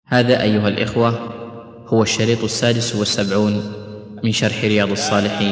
هذا أيها الإخوة هو الشريط 76 من شرح رياض الصالحين.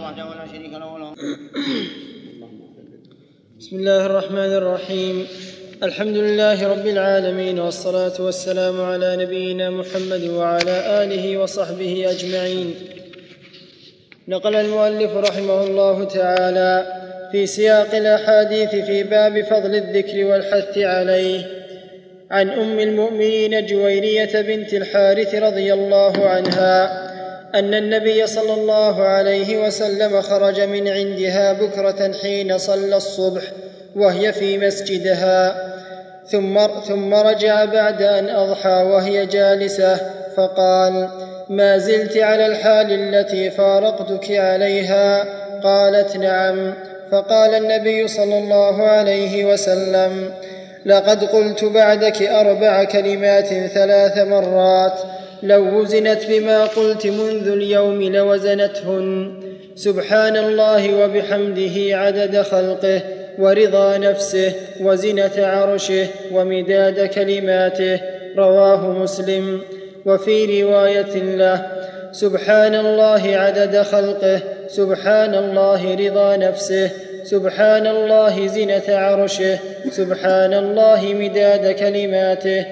بسم الله الرحمن الرحيم. الحمد لله رب العالمين، والصلاة والسلام على نبينا محمد وعلى آله وصحبه أجمعين. نقل المؤلف رحمه الله تعالى في سياق الأحاديث في باب فضل الذكر والحث عليه عن أم المؤمنين جويرية بنت الحارث رضي الله عنها أن النبي صلى الله عليه وسلم خرج من عندها بكرة حين صلى الصبح وهي في مسجدها، ثم رجع بعد أن أضحى وهي جالسة، فقال: ما زلت على الحال التي فارقتك عليها؟ قالت: نعم. فقال النبي صلى الله عليه وسلم: لقد قلت بعدك 4 كلمات 3 مرات، لو وزنت بما قلت منذ اليوم لوزنتهن: سبحان الله وبحمده عدد خلقه ورضا نفسه وزنة عرشه ومداد كلماته. رواه مسلم. وفي رواية له: سبحان الله عدد خلقه، سبحان الله رضا نفسه، سبحان الله زنة عرشه، سبحان الله مداد كلماته.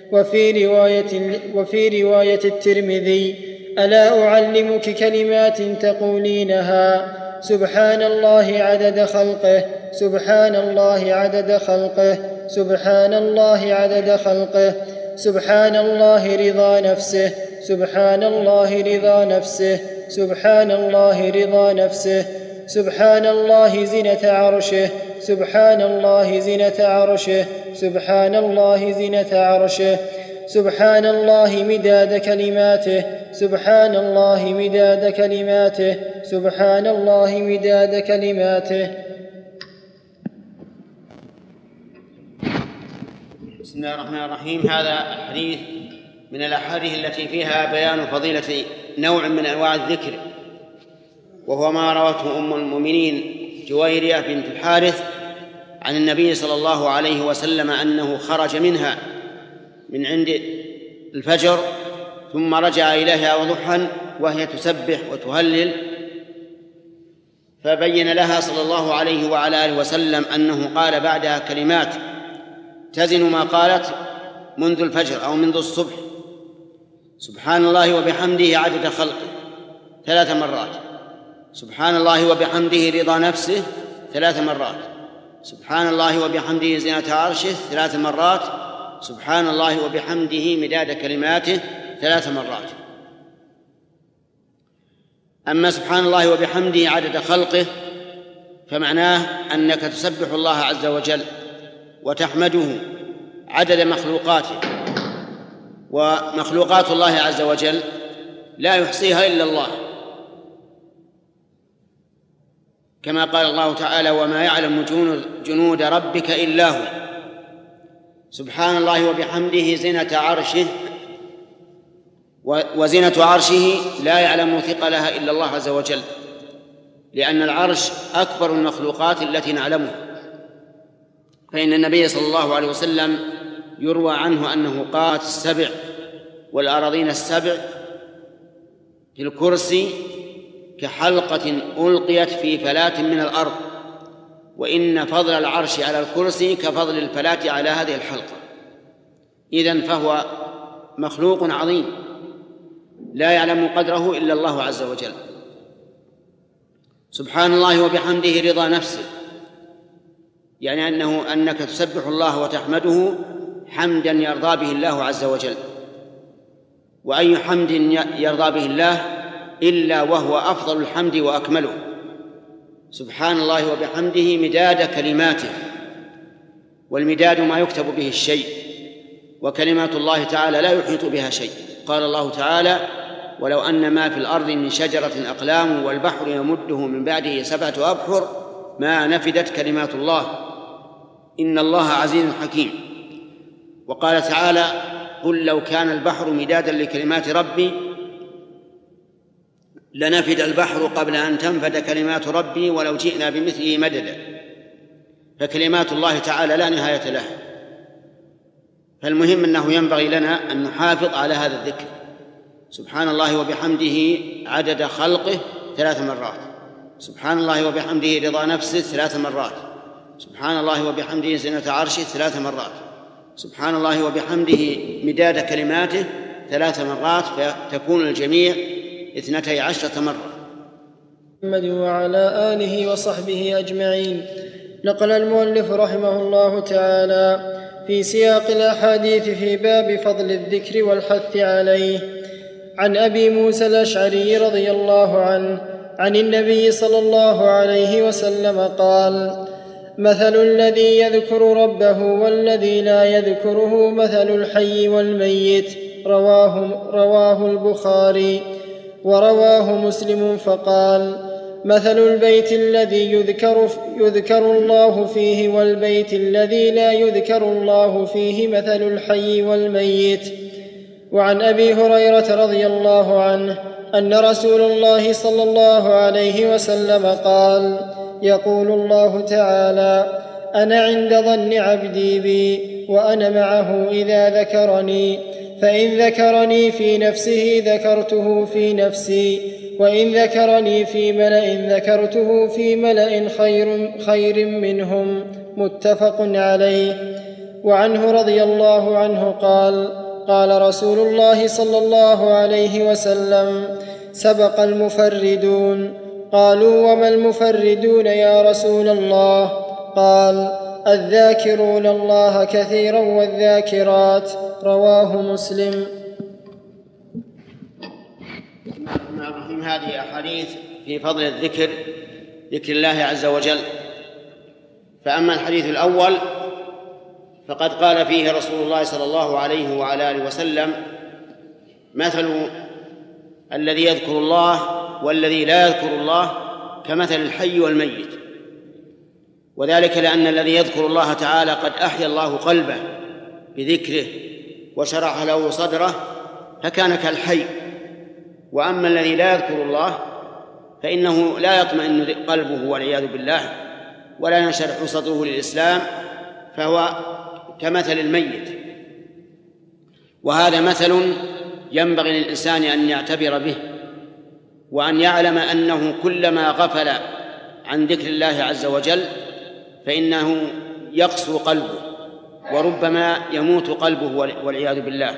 وفي رواية الترمذي: ألا أعلمك كلمات تقولينها؟ سبحان الله عدد خلقه، سبحان الله عدد خلقه، سبحان الله عدد خلقه، سبحان الله رضا نفسه، سبحان الله رضا نفسه، سبحان الله رضا نفسه، سبحان الله زنة عرشه، سبحان الله زنة عرشه، سبحان الله زنة عرشه، سبحان الله مداد كلماته، سبحان الله مداد كلماته، سبحان الله مداد كلماته. بسم الله الرحمن الرحيم. هذا الحديث من الأحاديث التي فيها بيان فضيلة نوع من أنواع الذكر، وهو ما روته أم المؤمنين جويرية بنت الحارث عن النبي صلى الله عليه وسلم أنه خرج منها من عند الفجر ثم رجع إليها وضحا وهي تسبح وتهلل، فبين لها صلى الله عليه وعلى آله وسلم أنه قال بعدها كلمات تزن ما قالت منذ الفجر أو منذ الصبح: سبحان الله وبحمده عدد خلقه 3 مرات، سبحان الله وبحمده رضا نفسه 3 مرات، سبحان الله وبحمده زينة عرشه 3 مرات، سبحان الله وبحمده مداد كلماته 3 مرات. أما سبحان الله وبحمده عدد خلقه فمعناه أنك تسبح الله عز وجل وتحمده عدد مخلوقاته، ومخلوقات الله عز وجل لا يحصيها إلا الله، كما قال الله تعالى: وما يعلم جنود ربك إلا هو. سبحان الله وبحمده زنة عرشه، وزنة عرشه لا يعلم ثقلها إلا الله عز وجل، لأن العرش أكبر المخلوقات التي نعلمها. فإن النبي صلى الله عليه وسلم يروى عنه أنه قال: 7 والأراضين 7 في الكرسي كحلقة ألقيت في فلاة من الأرض، وإن فضل العرش على الكرسي كفضل الفلاة على هذه الحلقة. إذن فهو مخلوق عظيم لا يعلم قدره إلا الله عز وجل. سبحان الله وبحمده رضا نفسه، يعني أنك تسبح الله وتحمده حمدا يرضى به الله عز وجل، وأي حمد يرضى به الله إلا وهو أفضل الحمد وأكمله. سبحان الله وبحمده مداد كلماته، والمداد ما يكتب به الشيء، وكلمات الله تعالى لا يحيط بها شيء. قال الله تعالى: ولو أن ما في الأرض من شجرة أقلام والبحر يمده من بعده 7 أبحر ما نفدت كلمات الله إن الله عزيز حكيم. وقال تعالى: قل لو كان البحر مدادا لكلمات ربي لنفد البحر قبل أن تنفد كلمات ربي ولو جئنا بمثله مددا. فكلمات الله تعالى لا نهاية لها، فالمهم أنه ينبغي لنا أن نحافظ على هذا الذكر، سبحان الله وبحمده عدد خلقه 3 مرات، سبحان الله وبحمده رضا نفسه 3 مرات، سبحان الله وبحمده زنة عرشه 3 مرات، سبحان الله وبحمده مداد كلماته 3 مرات، فتكون الجميع 12 مرة. محمد وعلى آله وصحبه أجمعين. نقل المؤلف رحمه الله تعالى في سياق الأحاديث في باب فضل الذكر والحث عليه عن أبي موسى الأشعري رضي الله عنه عن النبي صلى الله عليه وسلم قال: مثل الذي يذكر ربه والذي لا يذكره مثل الحي والميت. رواه البخاري. ورواه مسلم فقال: مثل البيت الذي يذكر الله فيه والبيت الذي لا يذكر الله فيه مثل الحي والميت. وعن أبي هريرة رضي الله عنه أن رسول الله صلى الله عليه وسلم قال: يقول الله تعالى: أنا عند ظن عبدي بي وأنا معه إذا ذكرني، فإن ذكرني في نفسه ذكرته في نفسي، وإن ذكرني في ملأ ذكرته في ملأ خير منهم. متفق عليه. وعنه رضي الله عنه قال: قال رسول الله صلى الله عليه وسلم: سبق المفردون. قالوا: وما المفردون يا رسول الله؟ قال: الذاكرون الله كثيرا والذاكرات. رواه مسلم. هذه أحاديث في فضل الذكر، ذكر الله عز وجل. فأما الحديث الأول فقد قال فيه رسول الله صلى الله عليه وعلى آله وسلم: مثل الذي يذكر الله والذي لا يذكر الله كمثل الحي والميت. وذلك لأن الذي يذكر الله تعالى قد أحيا الله قلبه بذكره وشرح له صدره فكان كالحي، وأما الذي لا يذكر الله فإنه لا يطمئن قلبه والعياذ بالله ولا ينشرح صدره للإسلام، فهو كمثل الميت. وهذا مثل ينبغي للإنسان أن يعتبر به، وأن يعلم أنه كلما غفل عن ذكر الله عز وجل فإنه يقسو قلبه وربما يموت قلبه والعياذ بالله.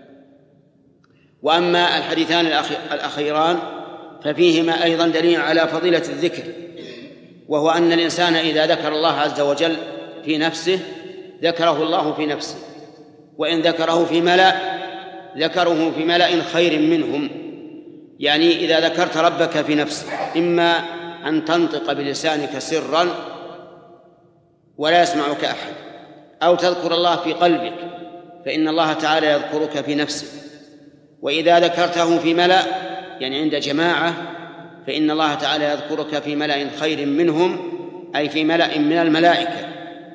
وأما الحديثان الأخيران ففيهما أيضا دليل على فضيلة الذكر، وهو أن الإنسان إذا ذكر الله عز وجل في نفسه ذكره الله في نفسه، وإن ذكره في ملأ ذكره في ملأ خير منهم. يعني إذا ذكرت ربك في نفسك إما أن تنطق بلسانك سرا ولا يسمعك أحد، أو تذكر الله في قلبك فإن الله تعالى يذكرك في نفسك، وإذا ذكرته في ملأ يعني عند جماعة فإن الله تعالى يذكرك في ملأ خير منهم، أي في ملأ من الملائكة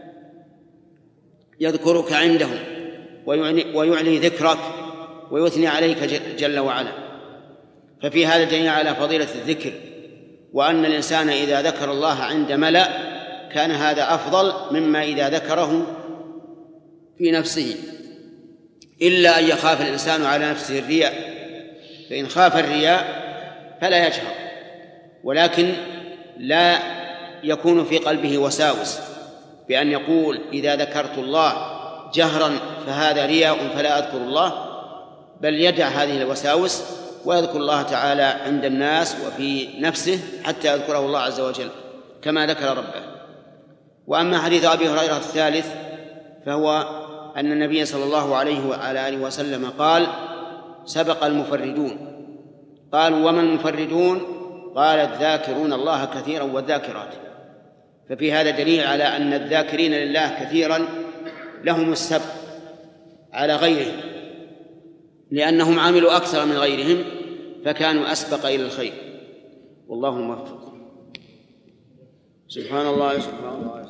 يذكرك عندهم ويعلي ذكرك ويثني عليك جل وعلا. ففي هذا دليل على فضيلة الذكر، وأن الإنسان إذا ذكر الله عند ملأ كان هذا أفضل مما إذا ذكره في نفسه، إلا أن يخاف الإنسان على نفسه الرياء، فإن خاف الرياء فلا يجهر، ولكن لا يكون في قلبه وساوس بأن يقول إذا ذكرت الله جهرا فهذا رياء فلا أذكر الله، بل يدع هذه الوساوس ويذكر الله تعالى عند الناس وفي نفسه حتى يذكره الله عز وجل كما ذكر ربه. وأما حديث أبي هريرة الثالث فهو أن النبي صلى الله عليه وعلى آله وسلم قال: سبق المفردون. قالوا: وما المفردون؟ قال: الذاكرون الله كثيرا والذاكرات. ففي هذا دليل على أن الذاكرين لله كثيرا لهم السبق على غيرهم، لأنهم عملوا أكثر من غيرهم فكانوا أسبق إلى الخير. والله موفق. سبحان الله سبحان الله.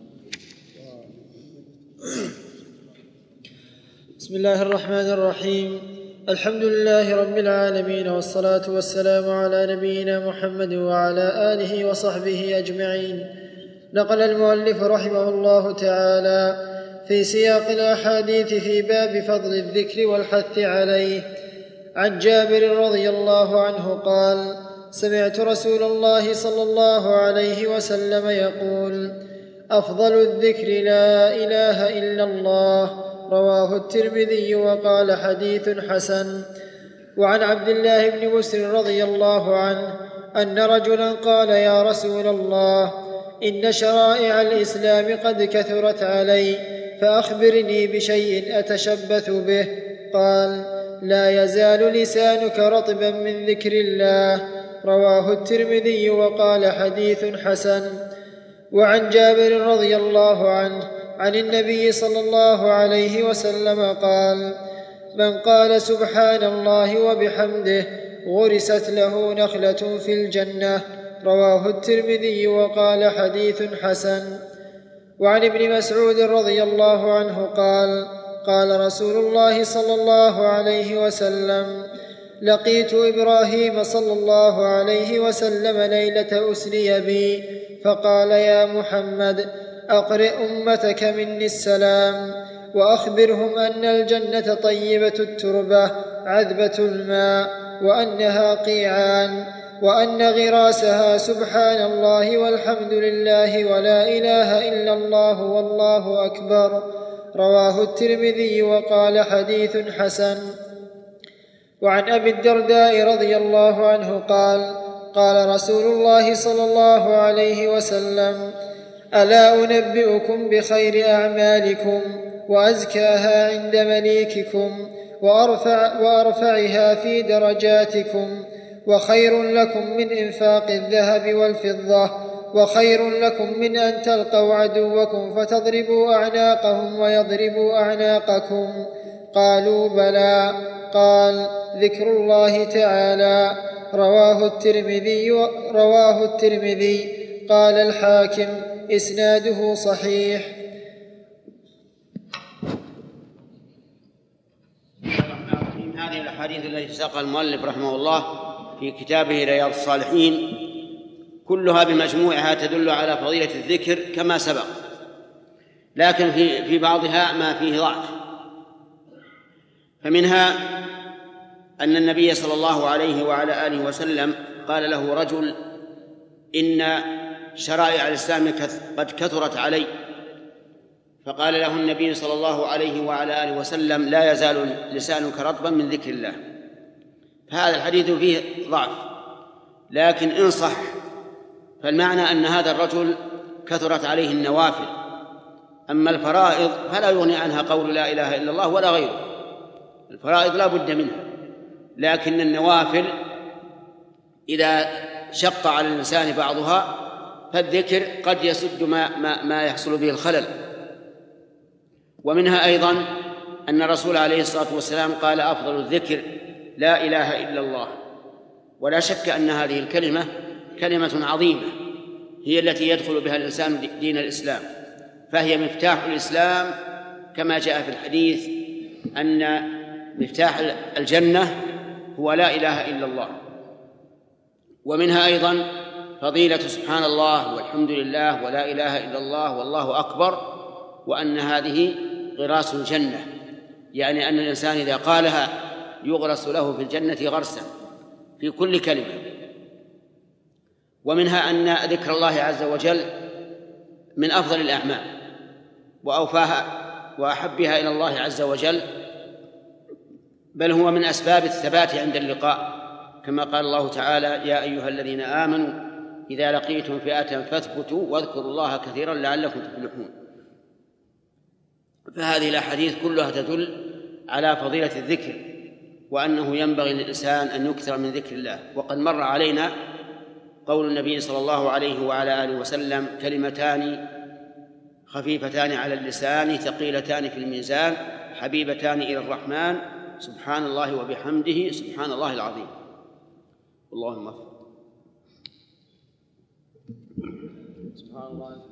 بسم الله الرحمن الرحيم. الحمد لله رب العالمين، والصلاة والسلام على نبينا محمد وعلى آله وصحبه أجمعين. نقل المؤلف رحمه الله تعالى في سياق الأحاديث في باب فضل الذكر والحث عليه. عن جابر رضي الله عنه قال: سمعت رسول الله صلى الله عليه وسلم يقول: أفضل الذكر لا إله إلا الله. رواه الترمذي وقال: حديث حسن. وعن عبد الله بن مسر رضي الله عنه أن رجلا قال: يا رسول الله، إن شرائع الإسلام قد كثرت علي، فأخبرني بشيء أتشبث به. قال: لا يزال لسانك رطبا من ذكر الله. رواه الترمذي وقال: حديث حسن. وعن جابر رضي الله عنه عن النبي صلى الله عليه وسلم قال: من قال سبحان الله وبحمده غرست له نخلة في الجنة. رواه الترمذي وقال: حديث حسن. وعن ابن مسعود رضي الله عنه قال: قال رسول الله صلى الله عليه وسلم: لقيت إبراهيم صلى الله عليه وسلم ليلة أسري بي، فقال: يا محمد، أقرئ أمتك مني السلام، وأخبرهم أن الجنة طيبة التربة عذبة الماء، وأنها قيعان، وأن غراسها سبحان الله والحمد لله ولا إله إلا الله والله أكبر. رواه الترمذي وقال: حديث حسن. وعن أبي الدرداء رضي الله عنه قال: قال رسول الله صلى الله عليه وسلم: ألا أنبئكم بخير أعمالكم وأزكاها عند مليككم وأرفعها في درجاتكم، وخير لكم من إنفاق الذهب والفضة، وخير لكم من أن تلقوا عدوكم فتضربوا أعناقهم ويضربوا أعناقكم؟ قالوا: بلى. قال: ذكر الله تعالى. رواه الترمذي. قال الحاكم: إسناده صحيح. هذه الأحاديث التي ساقها المؤلف رحمه الله في كتابه رياض الصالحين كلها بمجموعها تدل على فضيلة الذكر كما سبق، لكن في بعضها ما فيه ضعف. فمنها أن النبي صلى الله عليه وعلى آله وسلم قال له رجل: إن شرائع الإسلام قد كثرت علي. فقال له النبي صلى الله عليه وعلى آله وسلم: لا يزال لسانك رطبا من ذكر الله. فهذا الحديث فيه ضعف، لكن إن صح فالمعنى أن هذا الرجل كثرت عليه النوافل، أما الفرائض فلا يغني عنها قول لا إله إلا الله ولا غيره. الفرائض لا بد منها، لكن النوافل إذا شق على الإنسان بعضها فالذكر قد يسد ما يحصل به الخلل. ومنها أيضا أن الرسول عليه الصلاة والسلام قال: أفضل الذكر لا إله إلا الله. ولا شك أن هذه الكلمة كلمة عظيمة، هي التي يدخل بها الإنسان دين الإسلام، فهي مفتاح الإسلام، كما جاء في الحديث أن مفتاح الجنة هو لا إله إلا الله. ومنها أيضا فضيلة سبحان الله والحمد لله ولا إله إلا الله والله أكبر، وأن هذه غراس الجنة، يعني أن الإنسان إذا قالها يغرس له في الجنة غرسا في كل كلمة. ومنها أن ذكر الله عز وجل من أفضل الأعمال وأوفاها وأحبها إلى الله عز وجل، بل هو من أسباب الثبات عند اللقاء، كما قال الله تعالى: يا أيها الذين آمنوا إذا لقيتم فئة فاثبتوا واذكروا الله كثيرا لعلكم تفلحون. فهذه الأحاديث كلها تدل على فضيلة الذكر، وأنه ينبغي للإنسان أن يكثر من ذكر الله. وقد مر علينا قول النبي صلى الله عليه وعلى آله وسلم: كلمتان خفيفتان على اللسان ثقيلتان في الميزان حبيبتان إلى الرحمن سبحان الله وبحمده سبحان الله العظيم. اللهم اغفر. سبحان الله.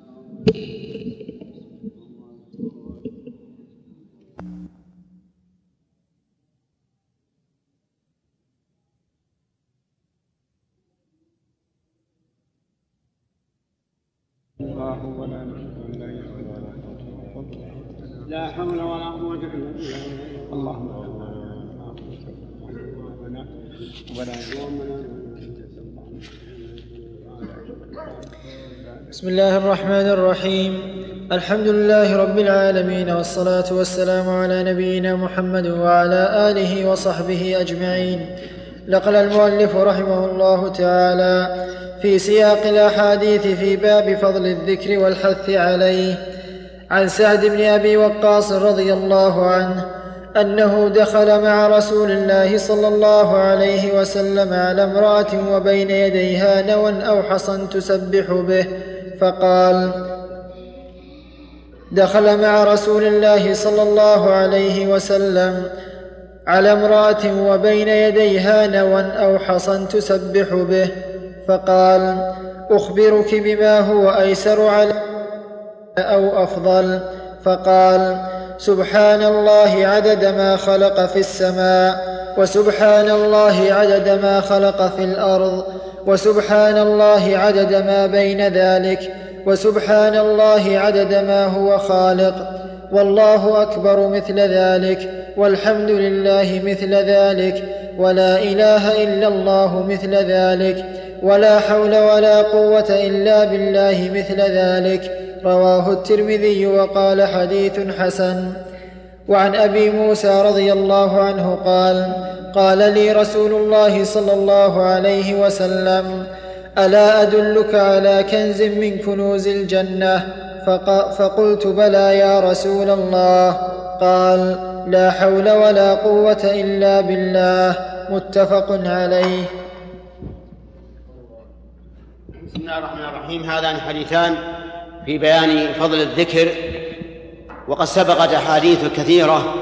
الله ولا نشهد أن لا إله إلا الله. لا حول ولا قوة إلا بالله. اللهم بسم الله الرحمن الرحيم. الحمد لله رب العالمين، والصلاة والسلام على نبينا محمد وعلى آله وصحبه أجمعين. نقل المؤلف رحمه الله تعالى في سياق الأحاديث في باب فضل الذكر والحث عليه عن سعد بن أبي وقاص رضي الله عنه أنه دخل مع رسول الله صلى الله عليه وسلم على امرأة وبين يديها نوى أو حصى تسبح به، فقال: دخل مع رسول الله صلى الله عليه وسلم على امرأة وبين يديها نوى أو حصى تسبح به، فقال: أخبرك بما هو أيسر عليك أو أفضل؟ فقال: سبحان الله عدد ما خلق في السماء، وسبحان الله عدد ما خلق في الأرض، وسبحان الله عدد ما بين ذلك، وسبحان الله عدد ما هو خالق، والله أكبر مثل ذلك، والحمد لله مثل ذلك، ولا إله إلا الله مثل ذلك، ولا حول ولا قوة إلا بالله مثل ذلك. رواه الترمذي وقال: حديث حسن. وعن أبي موسى رضي الله عنه قال: قال لي رسول الله صلى الله عليه وسلم: ألا أدلك على كنز من كنوز الجنة؟ فقلت: بلى يا رسول الله. قال: لا حول ولا قوة إلا بالله. متفق عليه. بسم الله الرحمن الرحيم. هذان حديثان في بيان فضل الذكر، وقد سبقت أحاديث كثيرة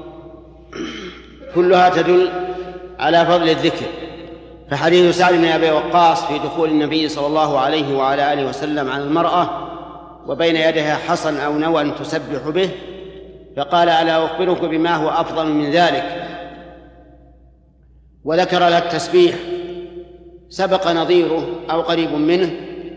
كلها تدل على فضل الذكر. فحديث سعد بن أبي وقاص في دخول النبي صلى الله عليه وعلى آله وسلم على المرأة وبين يدها حصى أو نوى تسبح به، فقال: ألا أخبرك بما هو أفضل من ذلك؟ وذكر لها التسبيح. سبق نظيره أو قريب منه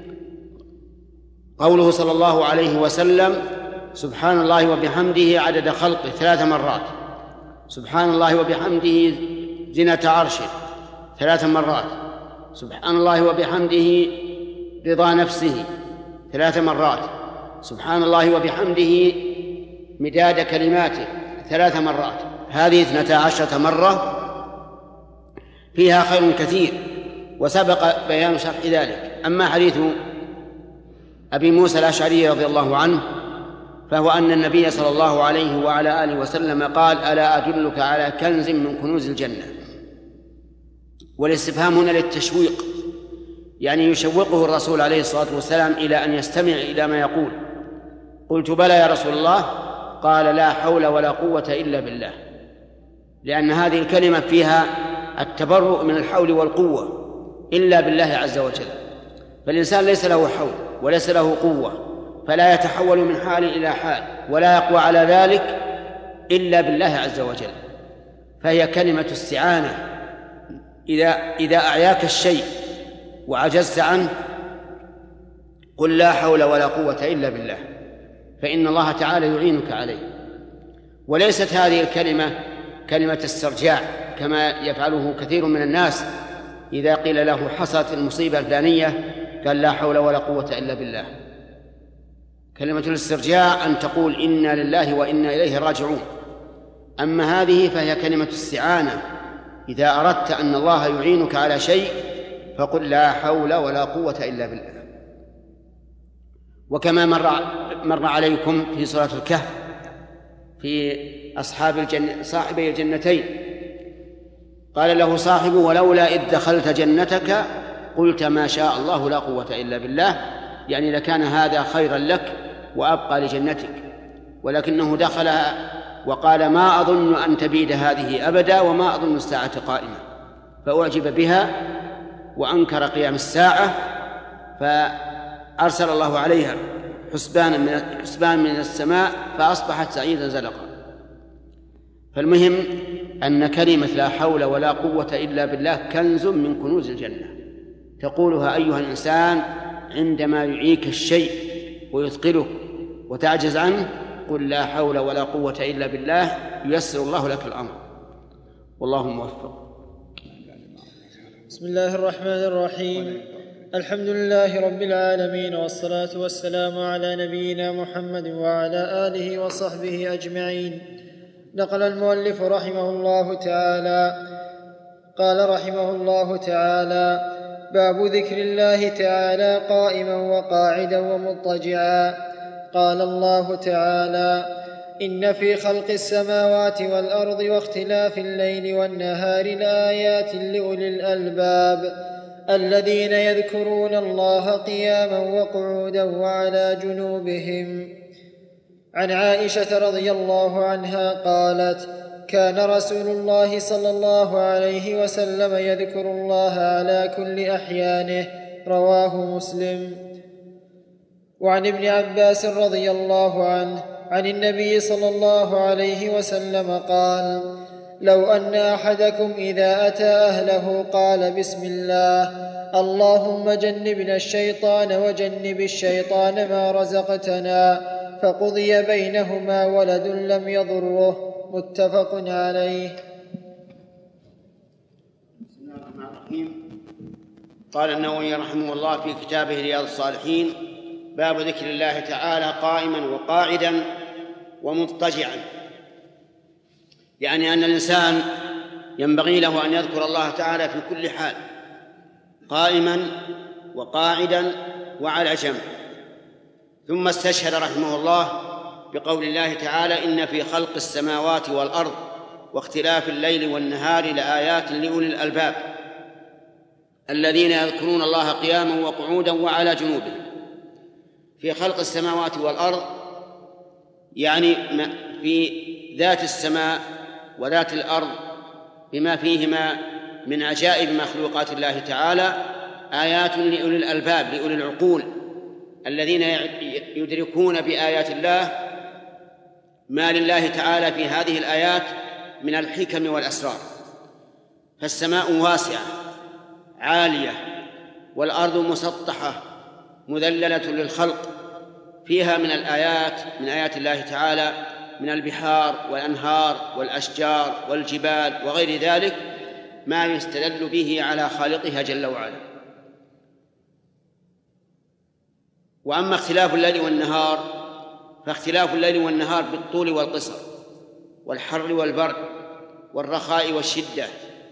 قوله صلى الله عليه وسلم: سبحان الله وبحمده عدد خلقه 3 مرات، سبحان الله وبحمده زنة عرشه 3 مرات، سبحان الله وبحمده رضا نفسه 3 مرات، سبحان الله وبحمده مداد كلماته 3 مرات. هذه 12 مرة فيها خير كثير، وسبق بيان شرح ذلك. أما حديث أبي موسى الأشعري رضي الله عنه فهو أن النبي صلى الله عليه وعلى آله وسلم قال: ألا أدلك على كنز من كنوز الجنة؟ والاستفهام هنا للتشويق، يعني يشوقه الرسول عليه الصلاة والسلام إلى أن يستمع إلى ما يقول. قلت: بلى يا رسول الله. قال: لا حول ولا قوة إلا بالله، لأن هذه الكلمة فيها التبرؤ من الحول والقوة إلا بالله عز وجل. فالإنسان ليس له حول وليس له قوة، فلا يتحول من حال إلى حال ولا يقوى على ذلك إلا بالله عز وجل. فهي كلمة استعانة. إذا أعياك الشيء وعجزت عنه قل: لا حول ولا قوة إلا بالله، فإن الله تعالى يعينك عليه. وليست هذه الكلمة كلمة استرجاع كما يفعله كثير من الناس. إذا قيل له حصلت المصيبة الفلانية قال: لا حول ولا قوة إلا بالله. كلمة الاسترجاع أن تقول: إنا لله وإنا إليه راجعون. أما هذه فهي كلمة استعانة. إذا أردت أن الله يعينك على شيء فقل: لا حول ولا قوة إلا بالله. وكما مر عليكم في سورة الكهف في أصحاب صاحبي الجنتين، قال له صاحبه: ولولا إذ دخلت جنتك قلت ما شاء الله لا قوة إلا بالله، يعني لكان هذا خيرا لك وأبقى لجنتك، ولكنه دخلها وقال: ما أظن أن تبيد هذه أبدا، وما أظن الساعة قائمة. فأعجب بها وأنكر قيام الساعة، فأرسل الله عليها حسبان من السماء فأصبحت سعيدا زلقا. فالمهم أن كلمة لا حول ولا قوة إلا بالله كنز من كنوز الجنة، تقولها أيها الإنسان عندما يعيك الشيء ويثقلك وتعجز عنه، قل لا حول ولا قوة إلا بالله ييسر الله لك الأمر، والله موفق. بسم الله الرحمن الرحيم. الحمد لله رب العالمين، والصلاة والسلام على نبينا محمد وعلى آله وصحبه أجمعين. نقل المؤلف رحمه الله تعالى قال رحمه الله تعالى: باب ذكر الله تعالى قائما وقاعدا ومضطجعا. قال الله تعالى: إن في خلق السماوات والأرض واختلاف الليل والنهار لآيات لأولي الألباب الذين يذكرون الله قياما وقعودا وعلى جنوبهم. عن عائشة رضي الله عنها قالت: كان رسول الله صلى الله عليه وسلم يذكر الله على كل أحيانه. رواه مسلم. وعن ابن عباس رضي الله عنه عن النبي صلى الله عليه وسلم قال: لو أن أحدكم إذا أتى أهله قال: بسم الله، اللهم جنبنا الشيطان وجنب الشيطان ما رزقتنا، فقضي بينهما ولد لم يضره. متفق عليه. بسم الله الرحمن الرحيم. قال النووي رحمه الله في كتابه رياض الصالحين: باب ذكر الله تعالى قائما وقاعدا ومضطجعا، يعني أن الإنسان ينبغي له أن يذكر الله تعالى في كل حال، قائما وقاعدا وعلى جنب. ثم استشهد رحمه الله بقول الله تعالى: إن في خلق السماوات والأرض واختلاف الليل والنهار لآيات لأولي الألباب الذين يذكرون الله قياما وقعودا وعلى جنوبهم. في خلق السماوات والأرض يعني في ذات السماء وذات الأرض بما فيهما من عجائب مخلوقات الله تعالى آيات لأولي الألباب، لأولي العقول، الذين يدركون بآيات الله ما لله تعالى في هذه الآيات من الحكم والأسرار. فالسماء واسعة عالية، والأرض مسطحة مذللة للخلق، فيها من الآيات من آيات الله تعالى من البحار والأنهار والأشجار والجبال وغير ذلك ما يستدل به على خالقها جل وعلا. وأما اختلاف الليل والنهار فاختلاف الليل والنهار بالطول والقصر والحر والبرد والرخاء والشدة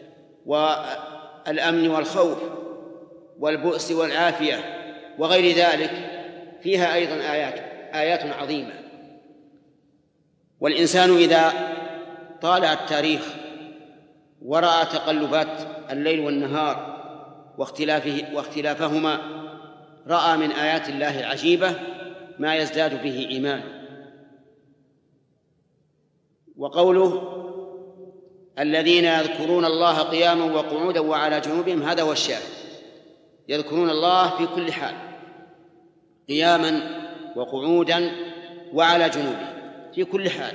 والأمن والخوف والبؤس والعافية وغير ذلك فيها أيضا آيات عظيمة. والإنسان إذا طالع التاريخ ورأى تقلبات الليل والنهار واختلافهما رأى من آيات الله العجيبة ما يزداد به إيمان. وقوله الذين يذكرون الله قياما وقعودا وعلى جنوبهم هذا هو الشاهد، يذكرون الله في كل حال، قياما وقعودا وعلى جنوبهم في كل حال.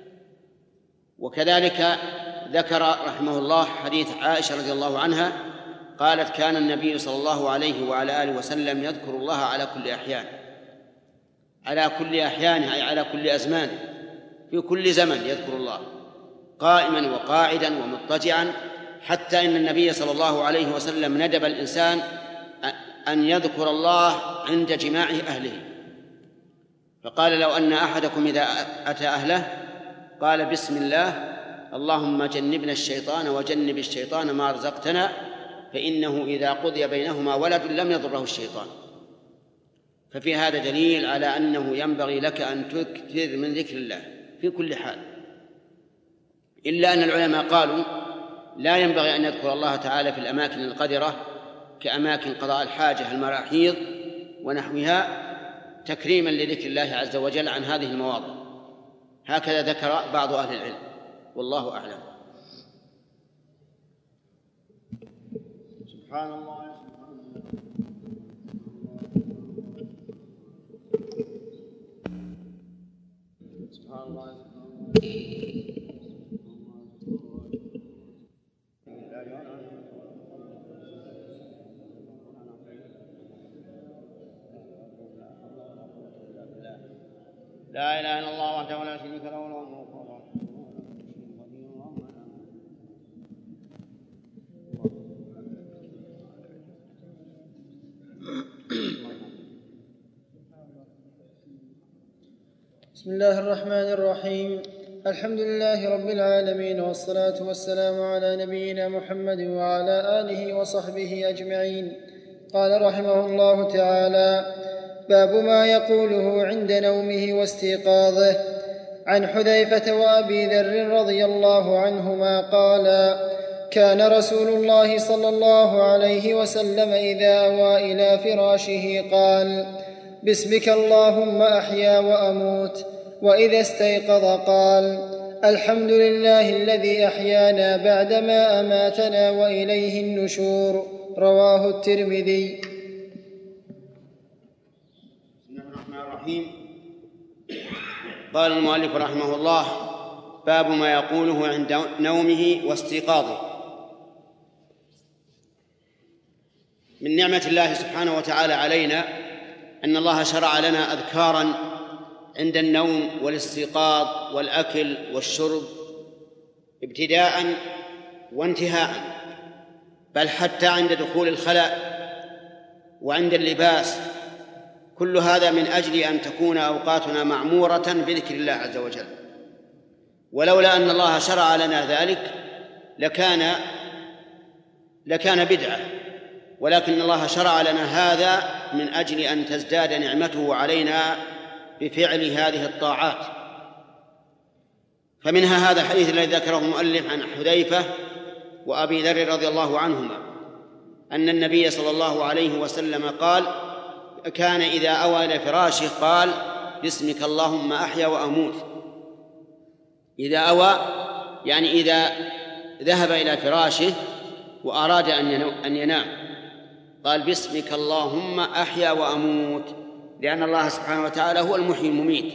وكذلك ذكر رحمه الله حديث عائشة رضي الله عنها قالت: كان النبي صلى الله عليه وعلى آله وسلم يذكر الله على كل أحيان، على كل أحيان أي على كل أزمان، في كل زمن يذكر الله قائما وقاعدا ومضطجعا، حتى إن النبي صلى الله عليه وسلم ندب الإنسان أن يذكر الله عند جماع أهله، فقال: لو أن أحدكم إذا أتى أهله قال: بسم الله، اللهم جنبنا الشيطان وجنب الشيطان ما رزقتنا، فإنه إذا قضي بينهما ولد لم يضره الشيطان. ففي هذا دليل على أنه ينبغي لك أن تكثر من ذكر الله في كل حال، إلا أن العلماء قالوا لا ينبغي أن يذكر الله تعالى في الأماكن القذرة كأماكن قضاء الحاجة المراحيض ونحوها، تكريما لذكر الله عز وجل عن هذه المواضع. هكذا ذكر بعض أهل العلم، والله أعلم. سبحان الله. سبحان الله. لا إله إلا الله وحده لا شريك له له الملك وله الحمد بسم الله الرحمن الرحيم. الحمد لله رب العالمين، والصلاة والسلام على نبينا محمد وعلى آله وصحبه أجمعين. قال رحمه الله تعالى: باب ما يقوله عند نومه واستيقاظه. عن حذيفة وأبي ذر رضي الله عنهما قالا: كان رسول الله صلى الله عليه وسلم إذا أوى إلى فراشه قال: باسمك اللهم أحيا وأموت. وإذا استيقظ قال: الحمد لله الذي أحيانا بعدما أماتنا وإليه النشور. رواه الترمذي. بسم الله الرحمن الرحيم. قال المؤلف رحمه الله: باب ما يقوله عند نومه واستيقاظه. من نعمة الله سبحانه وتعالى علينا أن الله شرع لنا أذكارا عند النوم والاستيقاظ والأكل والشرب ابتداء وانتهاء، بل حتى عند دخول الخلاء وعند اللباس. كل هذا من أجل أن تكون أوقاتنا معمورة بذكر الله عز وجل. ولولا أن الله شرع لنا ذلك لكان بدعة، ولكن الله شرع لنا هذا من أجل أن تزداد نعمته علينا بفعل هذه الطاعات. فمنها هذا الحديث الذي ذكره المؤلف عن حذيفة وأبي ذر رضي الله عنهما أن النبي صلى الله عليه وسلم قال: كان إذا أوى إلى فراشه قال: باسمك اللهم أحيا وأموت. إذا أوى يعني إذا ذهب إلى فراشه وأراد أن ينام قال: باسمك اللهم أحيا وأموت، لأن الله سبحانه وتعالى هو المحيي المميت.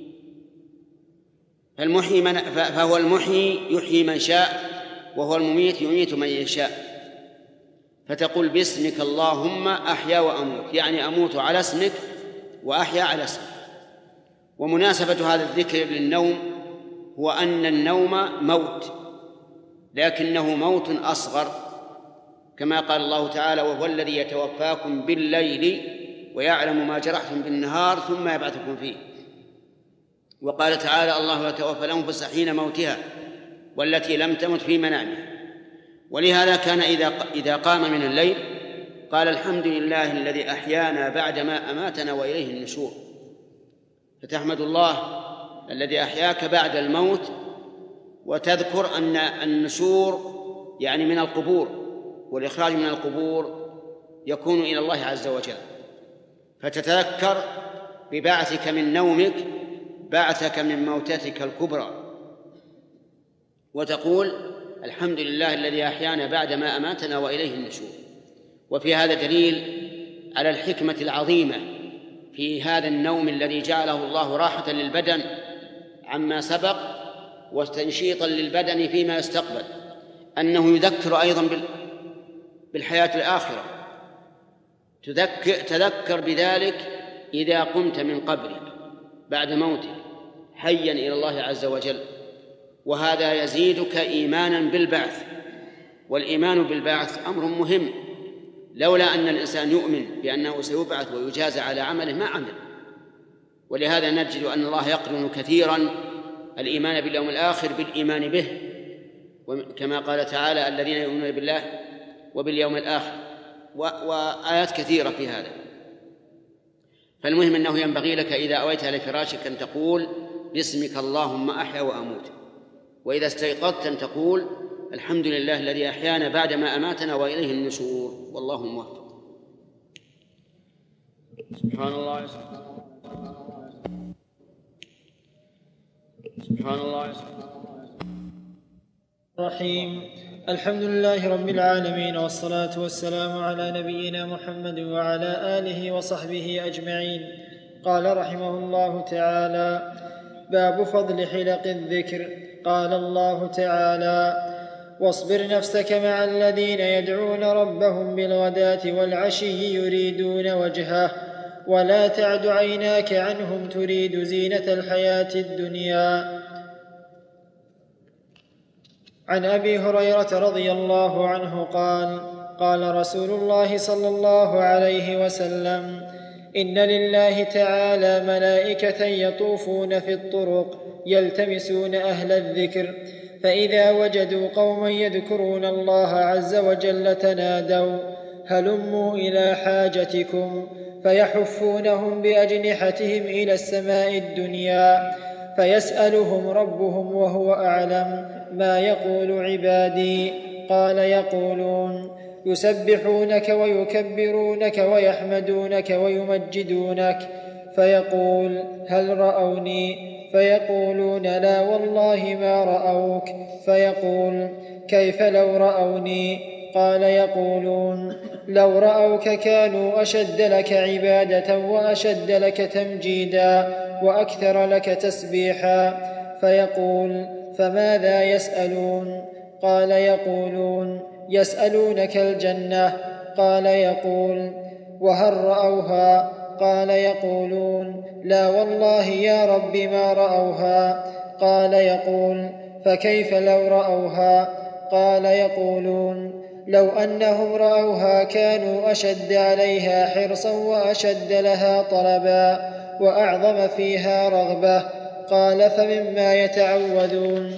فهو المحيي يحيي من شاء، وهو المميت يميت من يشاء. فتقول: باسمك اللهم أحيا وأموت، يعني أموت على اسمك وأحيا على اسمك. ومناسبة هذا الذكر للنوم هو أن النوم موت، لكنه موت أصغر، كما قال الله تعالى: وهو الذي يتوفاكم بالليل ويعلم ما جرحتم بالنهار ثم يبعثكم فيه. وقال تعالى: الله يتوفى الأنفس حين موتها والتي لم تمت في منامها. ولهذا كان إذا قام من الليل قال: الحمد لله الذي أحيانا بعدما أماتنا وإليه النشور. فتحمد الله الذي أحياك بعد الموت، وتذكر أن النشور يعني من القبور، والإخراج من القبور يكون إلى الله عز وجل. فتتذكر ببعثك من نومك بعثك من موتتك الكبرى، وتقول: الحمد لله الذي أحيانا بعدما أماتنا وإليه النشور. وفي هذا دليل على الحكمة العظيمة في هذا النوم الذي جعله الله راحة للبدن عما سبق وتنشيطا للبدن فيما يستقبل، أنه يذكر أيضا بالحياة الآخرة. تذكر بذلك إذا قمت من قبرك بعد موتك حيا إلى الله عز وجل، وهذا يزيدك إيمانا بالبعث. والإيمان بالبعث أمر مهم، لولا أن الإنسان يؤمن بأنه سيبعث ويجازى على عمله ما عمل. ولهذا نجد أن الله يقرن كثيرا الإيمان باليوم الآخر بالإيمان به، كما قال تعالى: الذين يؤمنون بالله وباليوم الآخر، وآيات كثيرة في هذا. فالمهم أنه ينبغي لك إذا أويت إلى فراشك أن تقول: باسمك اللهم أحيا وأموت. وإذا استيقظت أن تقول: الحمد لله الذي أحيانا بعدما أماتنا وإليه النشور. والله موفق. سبحان الله سبحان الله الرحيم. الحمد لله رب العالمين، والصلاة والسلام على نبينا محمد وعلى آله وصحبه أجمعين. قال رحمه الله تعالى: باب فضل حلق الذكر. قال الله تعالى: واصبر نفسك مع الذين يدعون ربهم بالغداة والعشي يريدون وجهه ولا تعد عيناك عنهم تريد زينة الحياة الدنيا. عن أبي هريرة رضي الله عنه قال: قال رسول الله صلى الله عليه وسلم: إن لله تعالى ملائكة يطوفون في الطرق يلتمسون أهل الذكر، فإذا وجدوا قوما يذكرون الله عز وجل تنادوا: هلموا إلى حاجتكم، فيحفونهم بأجنحتهم إلى السماء الدنيا، فيسألهم ربهم وهو أعلم: ما يقول عبادي؟ قال: يقولون: يسبحونك ويكبرونك ويحمدونك ويمجدونك. فيقول: هل رأوني؟ فيقولون: لا والله ما رأوك. فيقول: كيف لو رأوني؟ قال: يقولون: لو رأوك كانوا أشد لك عبادة وأشد لك تمجيدا وأكثر لك تسبيحا. فيقول: فماذا يسألون؟ قال: يقولون: يسألونك الجنة. قال: يقول: وهل رأوها؟ قال: يقولون: لا والله يا رب ما رأوها. قال: يقول: فكيف لو رأوها؟ قال: يقولون: لو أنهم رأوها كانوا أشد عليها حرصا وأشد لها طلبا وأعظم فيها رغبة. قال: فمما يتعوذون؟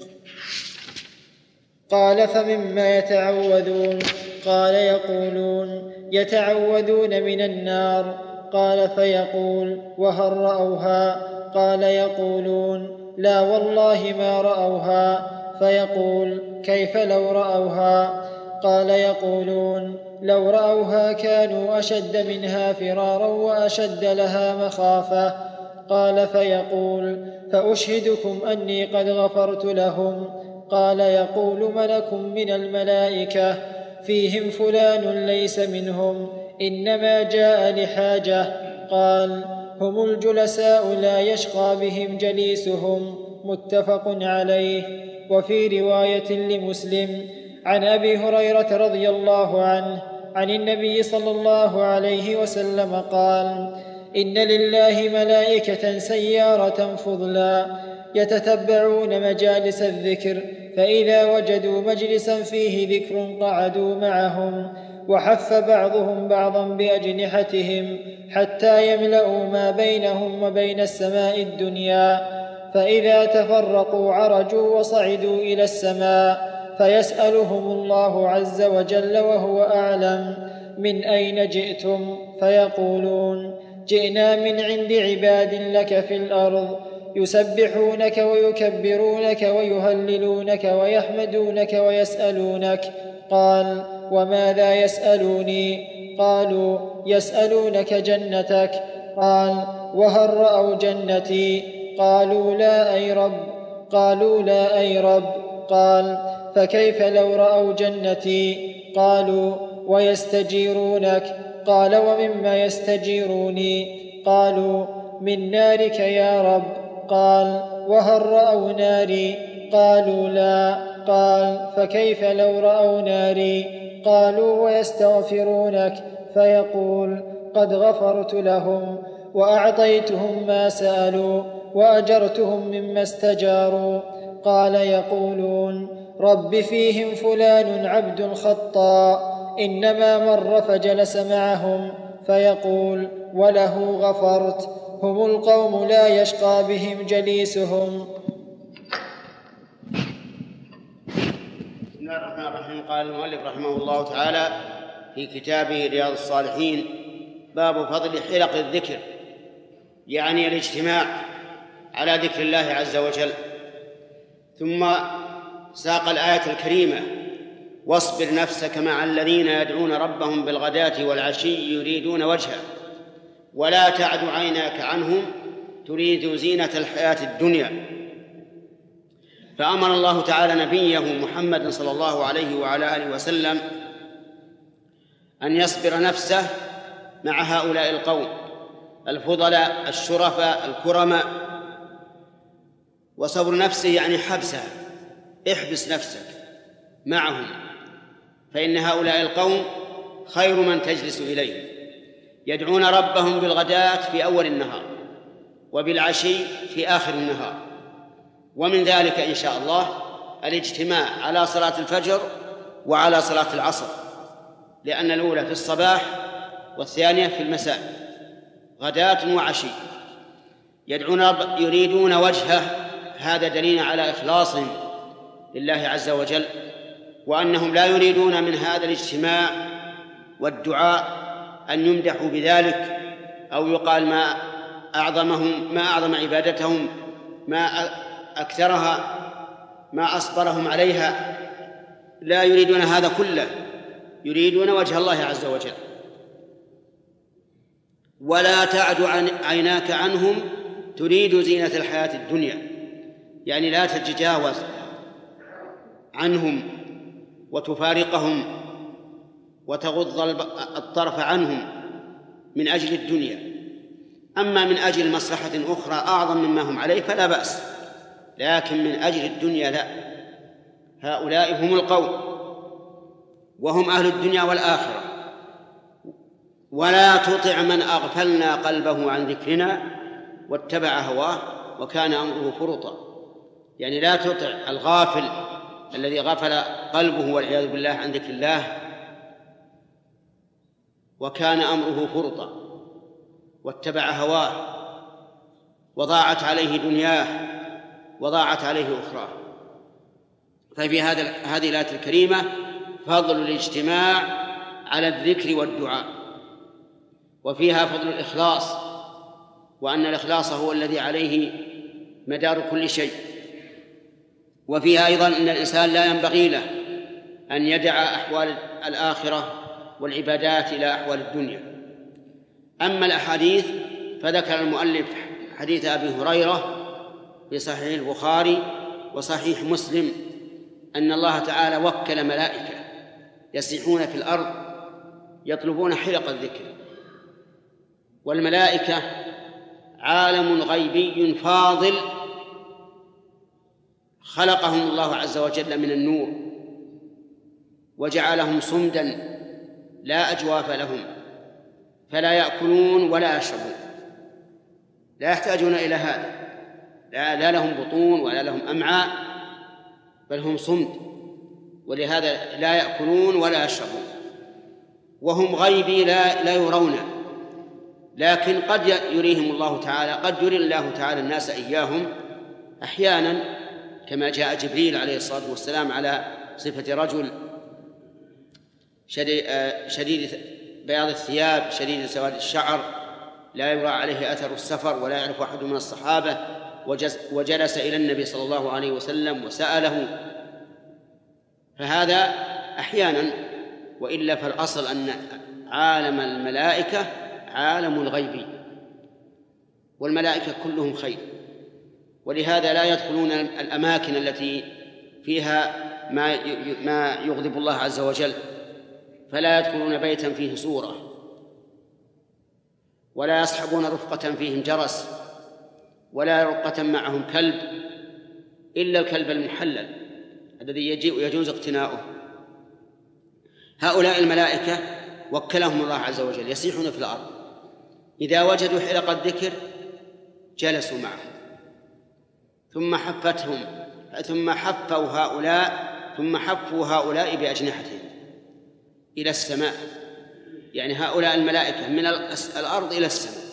قال: فمما يتعوذون؟ قال: يقولون: يتعوذون من النار. قال: فيقول: وهل رأوها؟ قال: يقولون: لا والله ما رأوها. فيقول: كيف لو رأوها؟ قال: يقولون: لو رأوها كانوا أشد منها فرارا وأشد لها مخافة. قال: فيقول: فأشهدكم أني قد غفرت لهم. قال: يقول ملك من الملائكة: فيهم فلان ليس منهم، إنما جاء لحاجة. قال: هم الجلساء لا يشقى بهم جليسهم. متفق عليه. وفي رواية لمسلم عن أبي هريرة رضي الله عنه عن النبي صلى الله عليه وسلم قال: إن لله ملائكة سيارة فضلا يتتبعون مجالس الذكر، فإذا وجدوا مجلسا فيه ذكر قعدوا معهم، وحف بعضهم بعضا بأجنحتهم حتى يملأوا ما بينهم وبين السماء الدنيا، فإذا تفرقوا عرجوا وصعدوا إلى السماء، فيسألهم الله عز وجل وهو أعلم: من أين جئتم؟ فيقولون: جئنا من عند عباد لك في الأرض يسبحونك ويكبرونك ويهللونك ويحمدونك ويسألونك. قال: وماذا يسألوني؟ قالوا: يسألونك جنتك. قال: وهل رأوا جنتي؟ قالوا: لا أي رب. قالوا: لا أي رب. قال: فكيف لو رأوا جنتي؟ قالوا: ويستجيرونك. قال: ومما يستجيروني؟ قالوا: من نارك يا رب. قال: وهل رأوا ناري؟ قالوا: لا. قال: فكيف لو رأوا ناري؟ قالوا: ويستغفرونك. فيقول: قد غفرت لهم وأعطيتهم ما سألوا وأجرتهم مما استجاروا. قال: يقولون: رب فيهم فلان عبد خطاء إنما مر فجلس معهم. فيقول: وله غفرت. هم القوم لا يشقى بهم جليسهم. بسم الله الرحمن الرحيم. قال المؤلف رحمه الله تعالى في كتابه رياض الصالحين: باب فضل حلق الذكر، يعني الاجتماع على ذكر الله عز وجل. ثم ساق الآية الكريمة: واصبر نفسك مع الذين يدعون ربهم بالغداة والعشي يريدون وجهه ولا تعد عيناك عنهم تريد زينة الحياة الدنيا. فأمر الله تعالى نبيه محمد صلى الله عليه وعلى آله وسلم أن يصبر نفسه مع هؤلاء القوم الفضلاء الشرفاء الكرماء. وصبر نفسه يعني حبسها، احبس نفسك معهم، فإن هؤلاء القوم خير من تجلس إليه، يدعون ربهم بالغداة في أول النهار وبالعشي في آخر النهار. ومن ذلك إن شاء الله الاجتماع على صلاة الفجر وعلى صلاة العصر، لأن الأولى في الصباح والثانية في المساء، غداة وعشي. يريدون وجهه، هذا دليل على إخلاصهم لله عز وجل، وأنهم لا يريدون من هذا الاجتماع والدعاء أن يمدحوا بذلك أو يقال ما أعظم عبادتهم، ما أكثرها، ما أصبرهم عليها. لا يريدون هذا كله، يريدون وجه الله عز وجل. ولا تعد عيناك عنهم تريد زينة الحياة الدنيا، يعني لا تتجاوز عنهم وتفارقهم وتغض الطرف عنهم من أجل الدنيا. أما من أجل مصلحة أخرى أعظم مما هم عليه فلا بأس، لكن من أجل الدنيا لا. هؤلاء هم القوم وهم أهل الدنيا والآخرة. ولا تطع من أغفلنا قلبه عن ذكرنا واتبع هواه وكان أمره فرطا، يعني لا تطع الغافل الذي غفل قلبه والعياذ بالله عن ذكر الله وكان أمره فرطا واتبع هواه وضاعت عليه دنياه وضاعت عليه أخرى. ففي هذه الآية الكريمة فضل الاجتماع على الذكر والدعاء، وفيها فضل الإخلاص، وأن الإخلاص هو الذي عليه مدار كل شيء. وفيها أيضا أن الإنسان لا ينبغي له أن يدع أحوال الآخرة والعبادات إلى أحوال الدنيا. أما الأحاديث فذكر المؤلف حديث أبي هريرة في صحيح البخاري وصحيح مسلم أن الله تعالى وكل ملائكة يسيحون في الأرض يطلبون حلق الذكر. والملائكة عالم غيبي فاضل خلقهم الله عز وجل من النور وجعلهم صمدا لا أجواف لهم، فلا يأكلون ولا يشربون، لا يحتاجون إلى هذا، لا لهم بطون ولا لهم أمعاء، بل هم صمد، ولهذا لا يأكلون ولا يشربون. وهم غيبي لا يرون، لكن قد يريهم الله تعالى، قد يري الله تعالى الناس إياهم أحيانا، كما جاء جبريل عليه الصلاة والسلام على صفة رجل شديد بياض الثياب شديد سواد الشعر لا يرى عليه أثر السفر ولا يعرف أحد من الصحابة، وجلس إلى النبي صلى الله عليه وسلم وسأله. فهذا أحيانا، وإلا فالأصل أن عالم الملائكة عالم الغيب، والملائكة كلهم خير، ولهذا لا يدخلون الأماكن التي فيها ما يغضب الله عز وجل، فلا يدخلون بيتا فيه صورة، ولا يصحبون رفقة فيهم جرس، ولا رفقة معهم كلب إلا الكلب المحلل الذي يجوز اقتناؤه. هؤلاء الملائكة وكلهم الله عز وجل يسيحون في الأرض، إذا وجدوا حلق الذكر جلسوا معهم، ثم حفوا هؤلاء بأجنحتهم إلى السماء، يعني هؤلاء الملائكة من الأرض إلى السماء.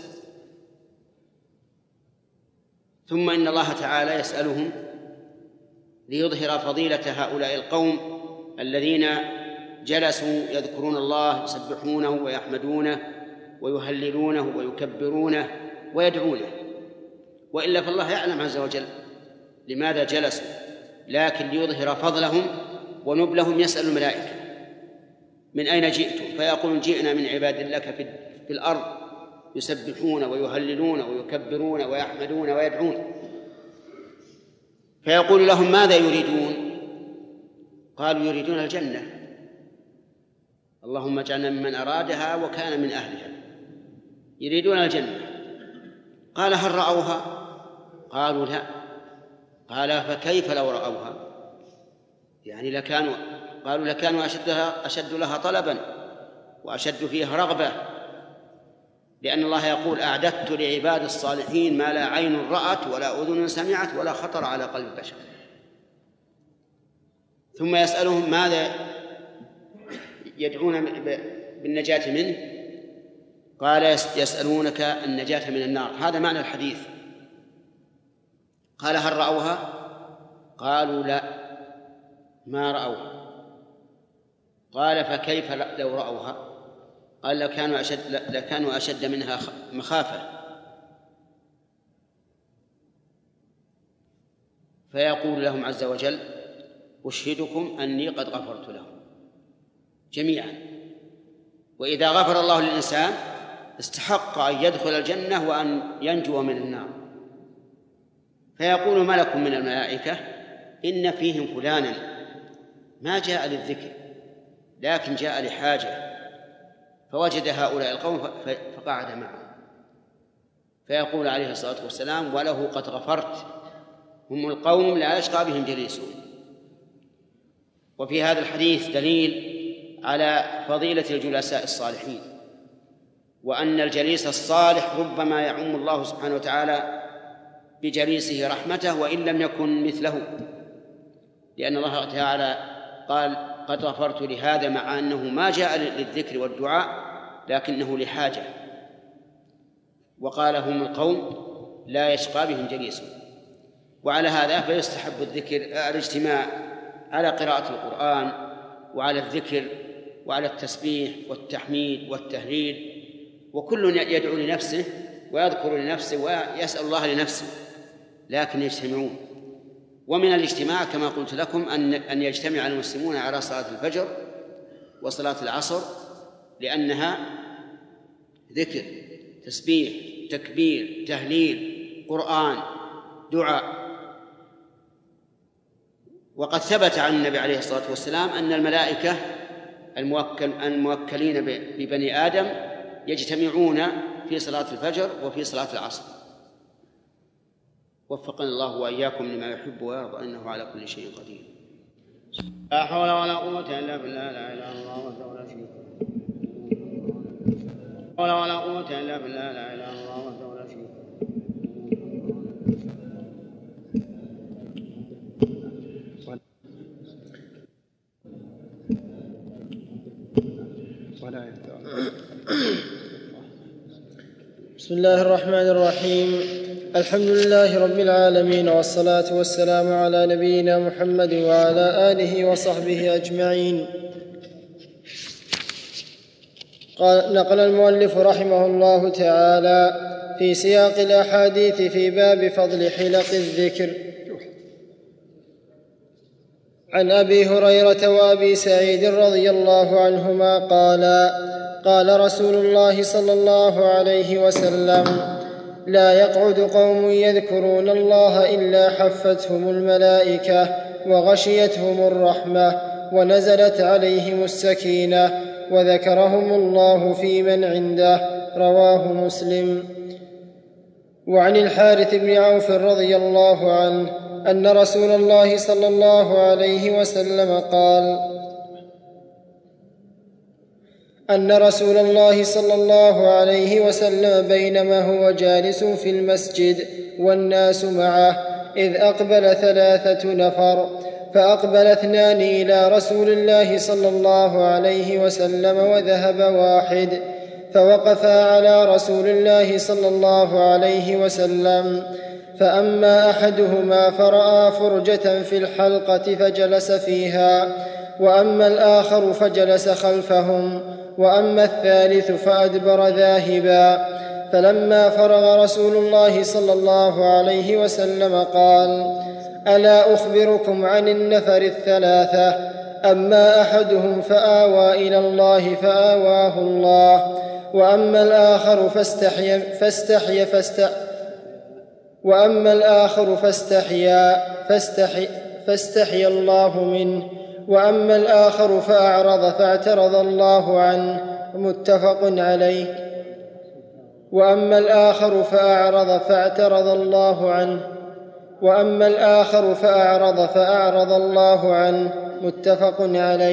ثم إن الله تعالى يسألهم ليظهر فضيلة هؤلاء القوم الذين جلسوا يذكرون الله يسبحونه ويحمدونه ويهللونه ويكبرونه ويدعونه، وإلا فالله يعلم عز وجل لماذا جلسوا، لكن ليظهر فضلهم ونبلهم يسأل الملائكة من أين جئتم؟ فيقولون جئنا من عباد لك في الأرض يسبحون ويهللون ويكبرون ويحمدون ويدعون. فيقول لهم ماذا يريدون؟ قالوا يريدون الجنة، اللهم اجعلنا ممن أرادها وكان من أهلها، يريدون الجنة. قال هل رأوها؟ قالوا لا. قال فكيف لو رأوها؟ يعني قالوا لكانوا أشد لها طلبا وأشد فيها رغبة. لأن الله يقول أعددت لعباد الصالحين ما لا عين رأت ولا أذن سمعت ولا خطر على قلب بشر. ثم يسألهم ماذا يدعون بالنجاة منه؟ قال يسألونك النجاة من النار. هذا معنى الحديث. قال هل رأوها؟ قالوا لا ما رأوها. قال فكيف لو رأوها؟ قال لكانوا أشد منها مخافة. فيقول لهم عز وجل أشهدكم أني قد غفرت لهم جميعا. وإذا غفر الله للإنسان استحق أن يدخل الجنة وأن ينجو من النار. فيقول ملك من الملائكة إن فيهم فلانا ما جاء للذكر لكن جاء لحاجة، فوجد هؤلاء القوم فقعد معهم. فيقول عليه الصلاة والسلام وله قد غفرت، هم القوم لا يشقى بهم جليسون. وفي هذا الحديث دليل على فضيلة الجلساء الصالحين، وأن الجليس الصالح ربما يعم الله سبحانه وتعالى بجليسه رحمته وإن لم يكن مثله، لأن الله تعالى قال قد غفرت لهذا مع أنه ما جاء للذكر والدعاء لكنه لحاجة، وقال هم القوم لا يشقى بهم جليسهم. وعلى هذا فيستحب الاجتماع على قراءة القرآن وعلى الذكر وعلى التسبيح والتحميد والتهليل، وكل يدعو لنفسه ويذكر لنفسه ويسأل الله لنفسه، لكن يجتمعون. ومن الاجتماع كما قلت لكم أن يجتمع المسلمون على صلاة الفجر وصلاة العصر، لأنها ذكر تسبيح تكبير تهليل قرآن دعاء. وقد ثبت عن النبي عليه الصلاة والسلام أن الملائكة الموكلين ببني آدم يجتمعون في صلاة الفجر وفي صلاة العصر. وفقنا الله وإياكم لما يحب ويرضى إنه على كل شيء قدير. لا حول ولا قوة إلا بالله لا إله إلا الله وحده لا شريك له. لا حول ولا قوة إلا بالله لا إله إلا الله وحده لا شريك له. بسم الله الرحمن الرحيم. الحمد لله رب العالمين، والصلاة والسلام على نبينا محمد وعلى آله وصحبه أجمعين. نقل المؤلف رحمه الله تعالى في سياق الأحاديث في باب فضل حلق الذكر عن أبي هريرة وأبي سعيد رضي الله عنهما قال رسول الله صلى الله عليه وسلم: لا يقعد قوم يذكرون الله إلا حفتهم الملائكة وغشيتهم الرحمة ونزلت عليهم السكينة وذكرهم الله في من عنده. رواه مسلم. وعن الحارث بن عوف رضي الله عنه أن رسول الله صلى الله عليه وسلم قال: أن رسول الله صلى الله عليه وسلم بينما هو جالس في المسجد والناس معه إذ أقبل 3 نفر، فأقبل 2 إلى رسول الله صلى الله عليه وسلم وذهب 1، فوقفا على رسول الله صلى الله عليه وسلم، فأما أحدهما فرأى فرجة في الحلقة فجلس فيها، وأما الآخر فجلس خلفهم، وأما الثالث فأدبر ذاهبا. فلما فرغ رسول الله صلى الله عليه وسلم قال: ألا أخبركم عن النفر 3؟ أما أحدهم فآوى إلى الله فآواه الله، وأما الآخر فاستحيا الله منه، وأما الآخر فأعرض فاعترض الله عنه. متفق عليه. وأما الآخر فأعرض فاعترض الله عنه، وأما الآخر فأعرض الله عنه. متفق عليه. 1.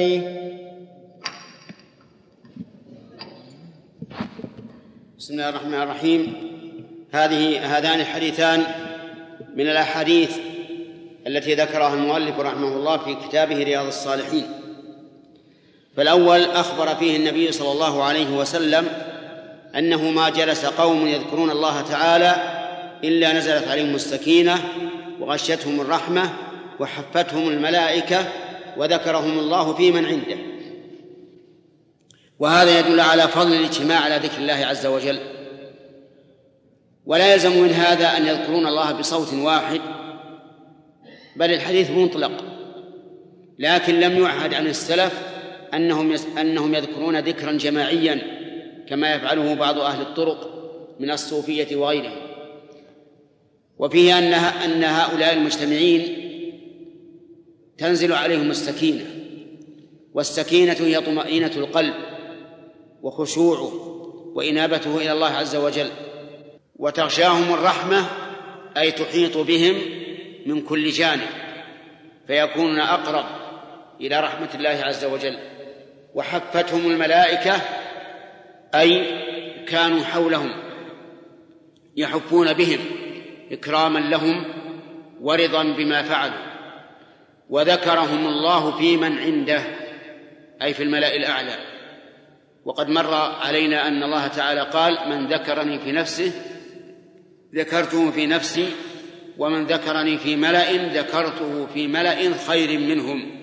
بسم الله الرحمن الرحيم. هذان الحديثان من الأحاديث التي ذكرها المؤلف رحمه الله في كتابه رياض الصالحين. فالأول أخبر فيه النبي صلى الله عليه وسلم أنه ما جلس قوم يذكرون الله تعالى إلا نزلت عليهم السكينة وغشتهم الرحمة وحفتهم الملائكة وذكرهم الله في من عنده. وهذا يدل على فضل الاجتماع على ذكر الله عز وجل. ولا يلزم من هذا أن يذكرون الله بصوت واحد، بل الحديث مطلق، لكن لم يعهد عن السلف أنهم يذكرون ذكرا جماعيا كما يفعله بعض أهل الطرق من الصوفية وغيرهم. وفيه أن هؤلاء المجتمعين تنزل عليهم السكينة، والسكينة هي طمأنينة القلب وخشوعه وإنابته إلى الله عز وجل. وتغشاهم الرحمة أي تحيط بهم من كل جانب، فيكونون أقرب إلى رحمة الله عز وجل. وحفتهم الملائكة أي كانوا حولهم يحفون بهم إكراما لهم ورضا بما فعلوا. وذكرهم الله في من عنده أي في الملأ الأعلى. وقد مر علينا أن الله تعالى قال: من ذكرني في نفسه ذكرته في نفسي، ومن ذكرني في ملأ ذكرته في ملأ خير منهم.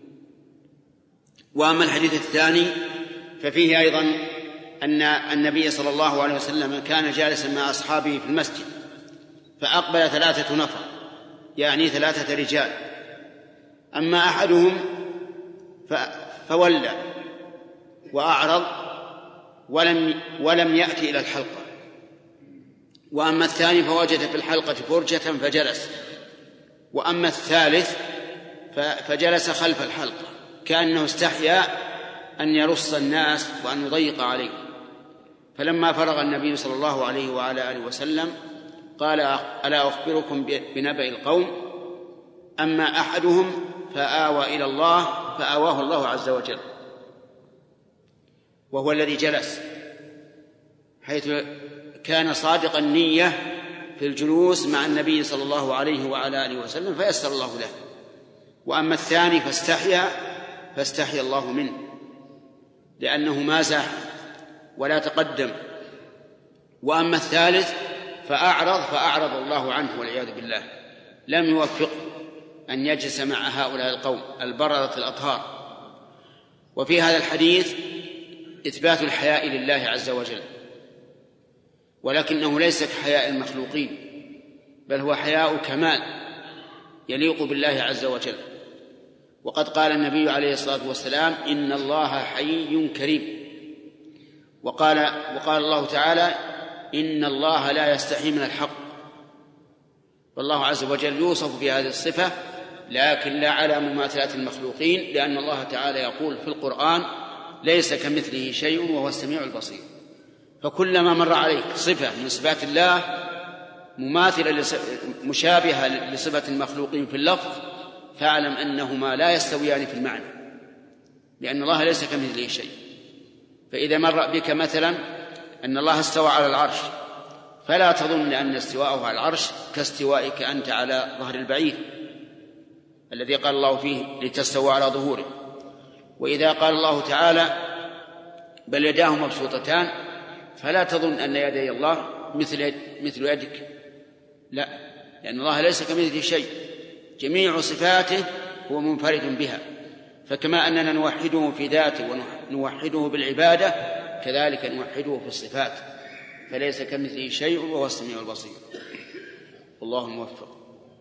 وأما الحديث الثاني ففيه أيضا أن النبي صلى الله عليه وسلم كان جالسا مع أصحابه في المسجد، فأقبل 3 نفر، يعني 3 رجال. أما أحدهم فولى وأعرض ولم يأتي إلى الحلقة، وأما الثاني فوجد في الحلقة فرجة فجلس، وأما الثالث فجلس خلف الحلقة كأنه استحيا أن يرص الناس وأن يضيق عليه. فلما فرغ النبي صلى الله عليه وعلى آله وسلم قال: ألا أخبركم بنبأ القوم؟ أما أحدهم فآوى إلى الله فآواه الله عز وجل، وهو الذي جلس، حيث كان صادق النية في الجلوس مع النبي صلى الله عليه وعلى آله وسلم فيسر الله له. وأما الثاني فاستحي الله منه، لأنه ما زاح ولا تقدم. وأما الثالث فأعرض الله عنه والعياذ بالله، لم يوفق أن يجلس مع هؤلاء القوم البررة الأطهار. وفي هذا الحديث إثبات الحياء لله عز وجل، ولكنه ليس كحياء المخلوقين، بل هو حياء كمال يليق بالله عز وجل. وقد قال النبي عليه الصلاة والسلام: إن الله حيي كريم. وقال الله تعالى: إن الله لا يستحي من الحق. والله عز وجل يوصف بهذه الصفة، لكن لا على مماثلة المخلوقين، لأن الله تعالى يقول في القرآن: ليس كمثله شيء وهو السميع البصير. فكلما مر عليك صفة من صفات الله مماثلة مشابهة لصفة المخلوقين في اللفظ، فاعلم أنهما لا يستويان في المعنى، لأن الله ليس كمثله شيء. فإذا مر بك مثلا أن الله استوى على العرش، فلا تظن أن استواءه على العرش كاستوائك أنت على ظهر البعير الذي قال الله فيه: لتستوى على ظهوره. وإذا قال الله تعالى: بل يداه مبسوطتان، فلا تظن أن يدي الله مثل يدك، لا، لأن الله ليس كمثله شيء، جميع صفاته هو منفرد بها. فكما أننا نوحده في ذاته ونوحده بالعبادة، كذلك نوحده في الصفات، فليس كمثله شيء وهو السميع البصير. والله الموفق.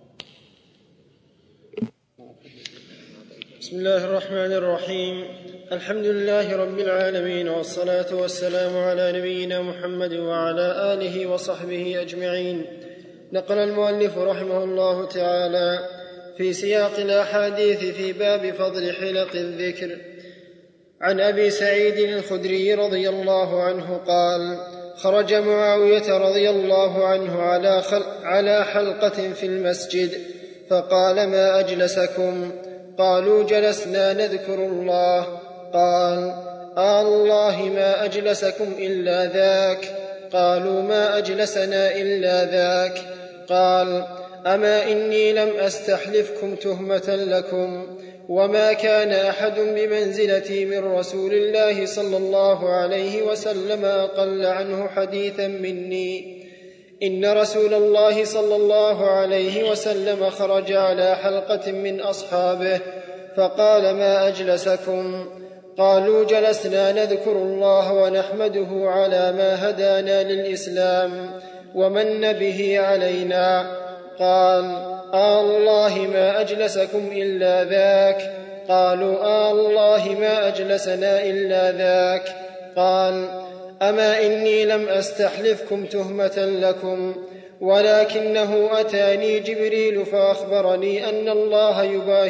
بسم الله الرحمن الرحيم. الحمد لله رب العالمين، والصلاة والسلام على نبينا محمد وعلى آله وصحبه أجمعين. نقل المؤلف رحمه الله تعالى في سياق الأحاديث في باب فضل حلق الذكر عن أبي سعيد الخدري رضي الله عنه قال: خرج معاوية رضي الله عنه على حلقة في المسجد، فقال: ما أجلسكم؟ قالوا: جلسنا نذكر الله. قال: الله ما أجلسكم إلا ذاك. قالوا ما أجلسنا إلا ذاك. قال أما إني لم أستحلفكم تهمة لكم، وما كان أحد بمنزلتي من رسول الله صلى الله عليه وسلم أقل عنه حديثا مني. إن رسول الله صلى الله عليه وسلم خرج على حلقة من أصحابه فقال ما أجلسكم؟ قالوا جلسنا نذكر الله ونحمده على ما هدانا للإسلام ومن به علينا. قال الله ما أجلسكم إلا ذاك. قالوا الله ما أجلسنا إلا ذاك. قال أما إني لم أستحلفكم تهمة لكم، ولكنه أتاني جبريل فأخبرني أن الله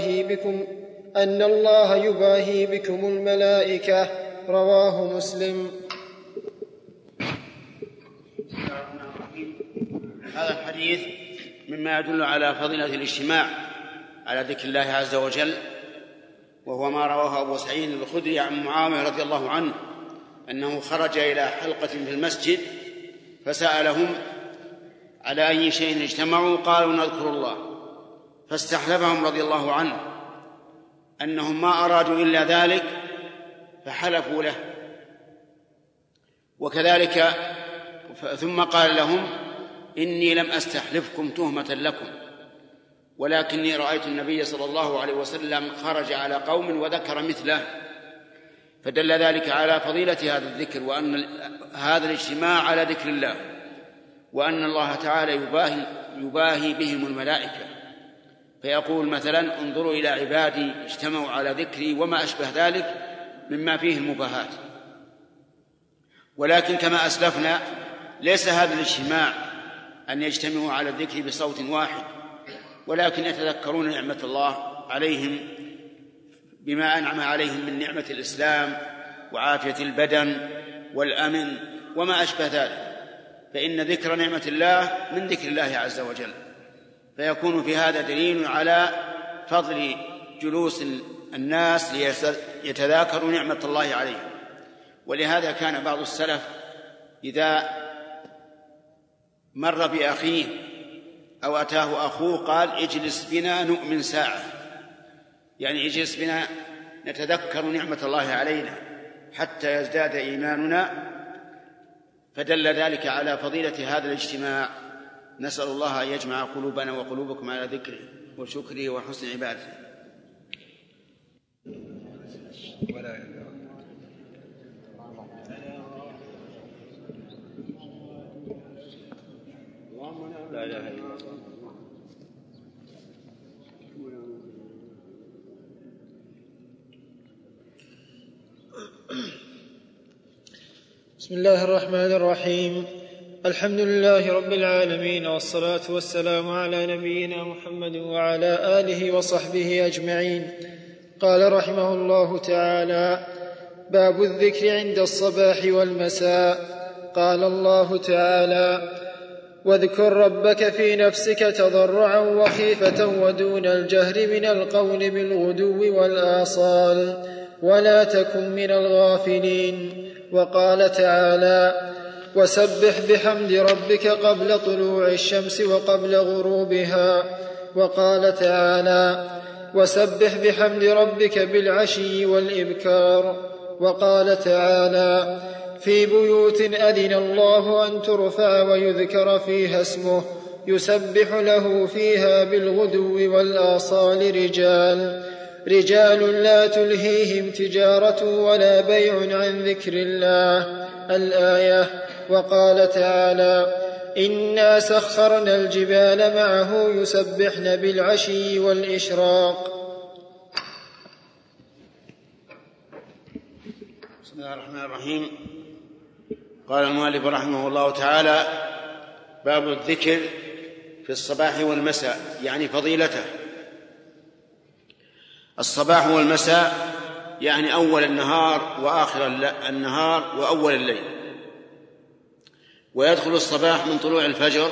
يباهي بكم الملائكة. رواه مسلم. هذا الحديث مما يدل على فضيلة الاجتماع على ذكر الله عز وجل، وهو ما رواه أبو سعيد الخدري عن معاوية رضي الله عنه أنه خرج إلى حلقة في المسجد فسألهم على أي شيء اجتمعوا، قالوا نذكر الله، فاستحلفهم رضي الله عنه أنهم ما أرادوا إلا ذلك فحلفوا له. وكذلك ثم قال لهم إني لم أستحلفكم تهمة لكم، ولكني رأيت النبي صلى الله عليه وسلم خرج على قوم وذكر مثله، فدل ذلك على فضيلة هذا الذكر، وأن هذا الاجتماع على ذكر الله، وأن الله تعالى يباهي بهم الملائكة، فيقول مثلا انظروا إلى عبادي اجتمعوا على ذكري وما أشبه ذلك مما فيه المباهات. ولكن كما أسلفنا ليس هذا الاجتماع أن يجتمعوا على الذكر بصوت واحد، ولكن يتذكرون نعمة الله عليهم بما أنعم عليهم من نعمة الإسلام وعافية البدن والأمن وما أشبه ذلك، فإن ذكر نعمة الله من ذكر الله عز وجل، فيكون في هذا دليل على فضل جلوس الناس ليتذاكروا نعمة الله عليهم. ولهذا كان بعض السلف إذا مر بأخيه أو أتاه أخوه قال اجلس بنا نؤمن ساعة، يعني اجلس بنا نتذكر نعمة الله علينا حتى يزداد إيماننا، فدل ذلك على فضيلة هذا الاجتماع. نسأل الله أن يجمع قلوبنا وقلوبكم على ذكره وشكره وحسن عبادته. لا إله إلا الله. بسم الله الرحمن الرحيم. الحمد لله رب العالمين، والصلاة والسلام على نبينا محمد وعلى آله وصحبه أجمعين. قال رحمه الله تعالى: باب الذكر عند الصباح والمساء. قال الله تعالى: واذكر ربك في نفسك تضرعا وخيفة ودون الجهر من القول بالغدو والآصال ولا تكن من الغافلين. وقال تعالى: وسبح بحمد ربك قبل طلوع الشمس وقبل غروبها. وقال تعالى: وسبح بحمد ربك بالعشي والإبكار. وقال تعالى: في بيوت أذن الله أن ترفع ويذكر فيها اسمه يسبح له فيها بالغدو والآصال رجال لا تلهيهم تجارة ولا بيع عن ذكر الله. الآية. وقال تعالى: إنا سخرنا الجبال معه يسبحن بالعشي والإشراق. بسم الله الرحمن الرحيم. قال المؤلف رحمه الله تعالى: باب الذكر في الصباح والمساء، يعني فضيلته. الصباح والمساء يعني أول النهار وآخر النهار وأول الليل. ويدخل الصباح من طلوع الفجر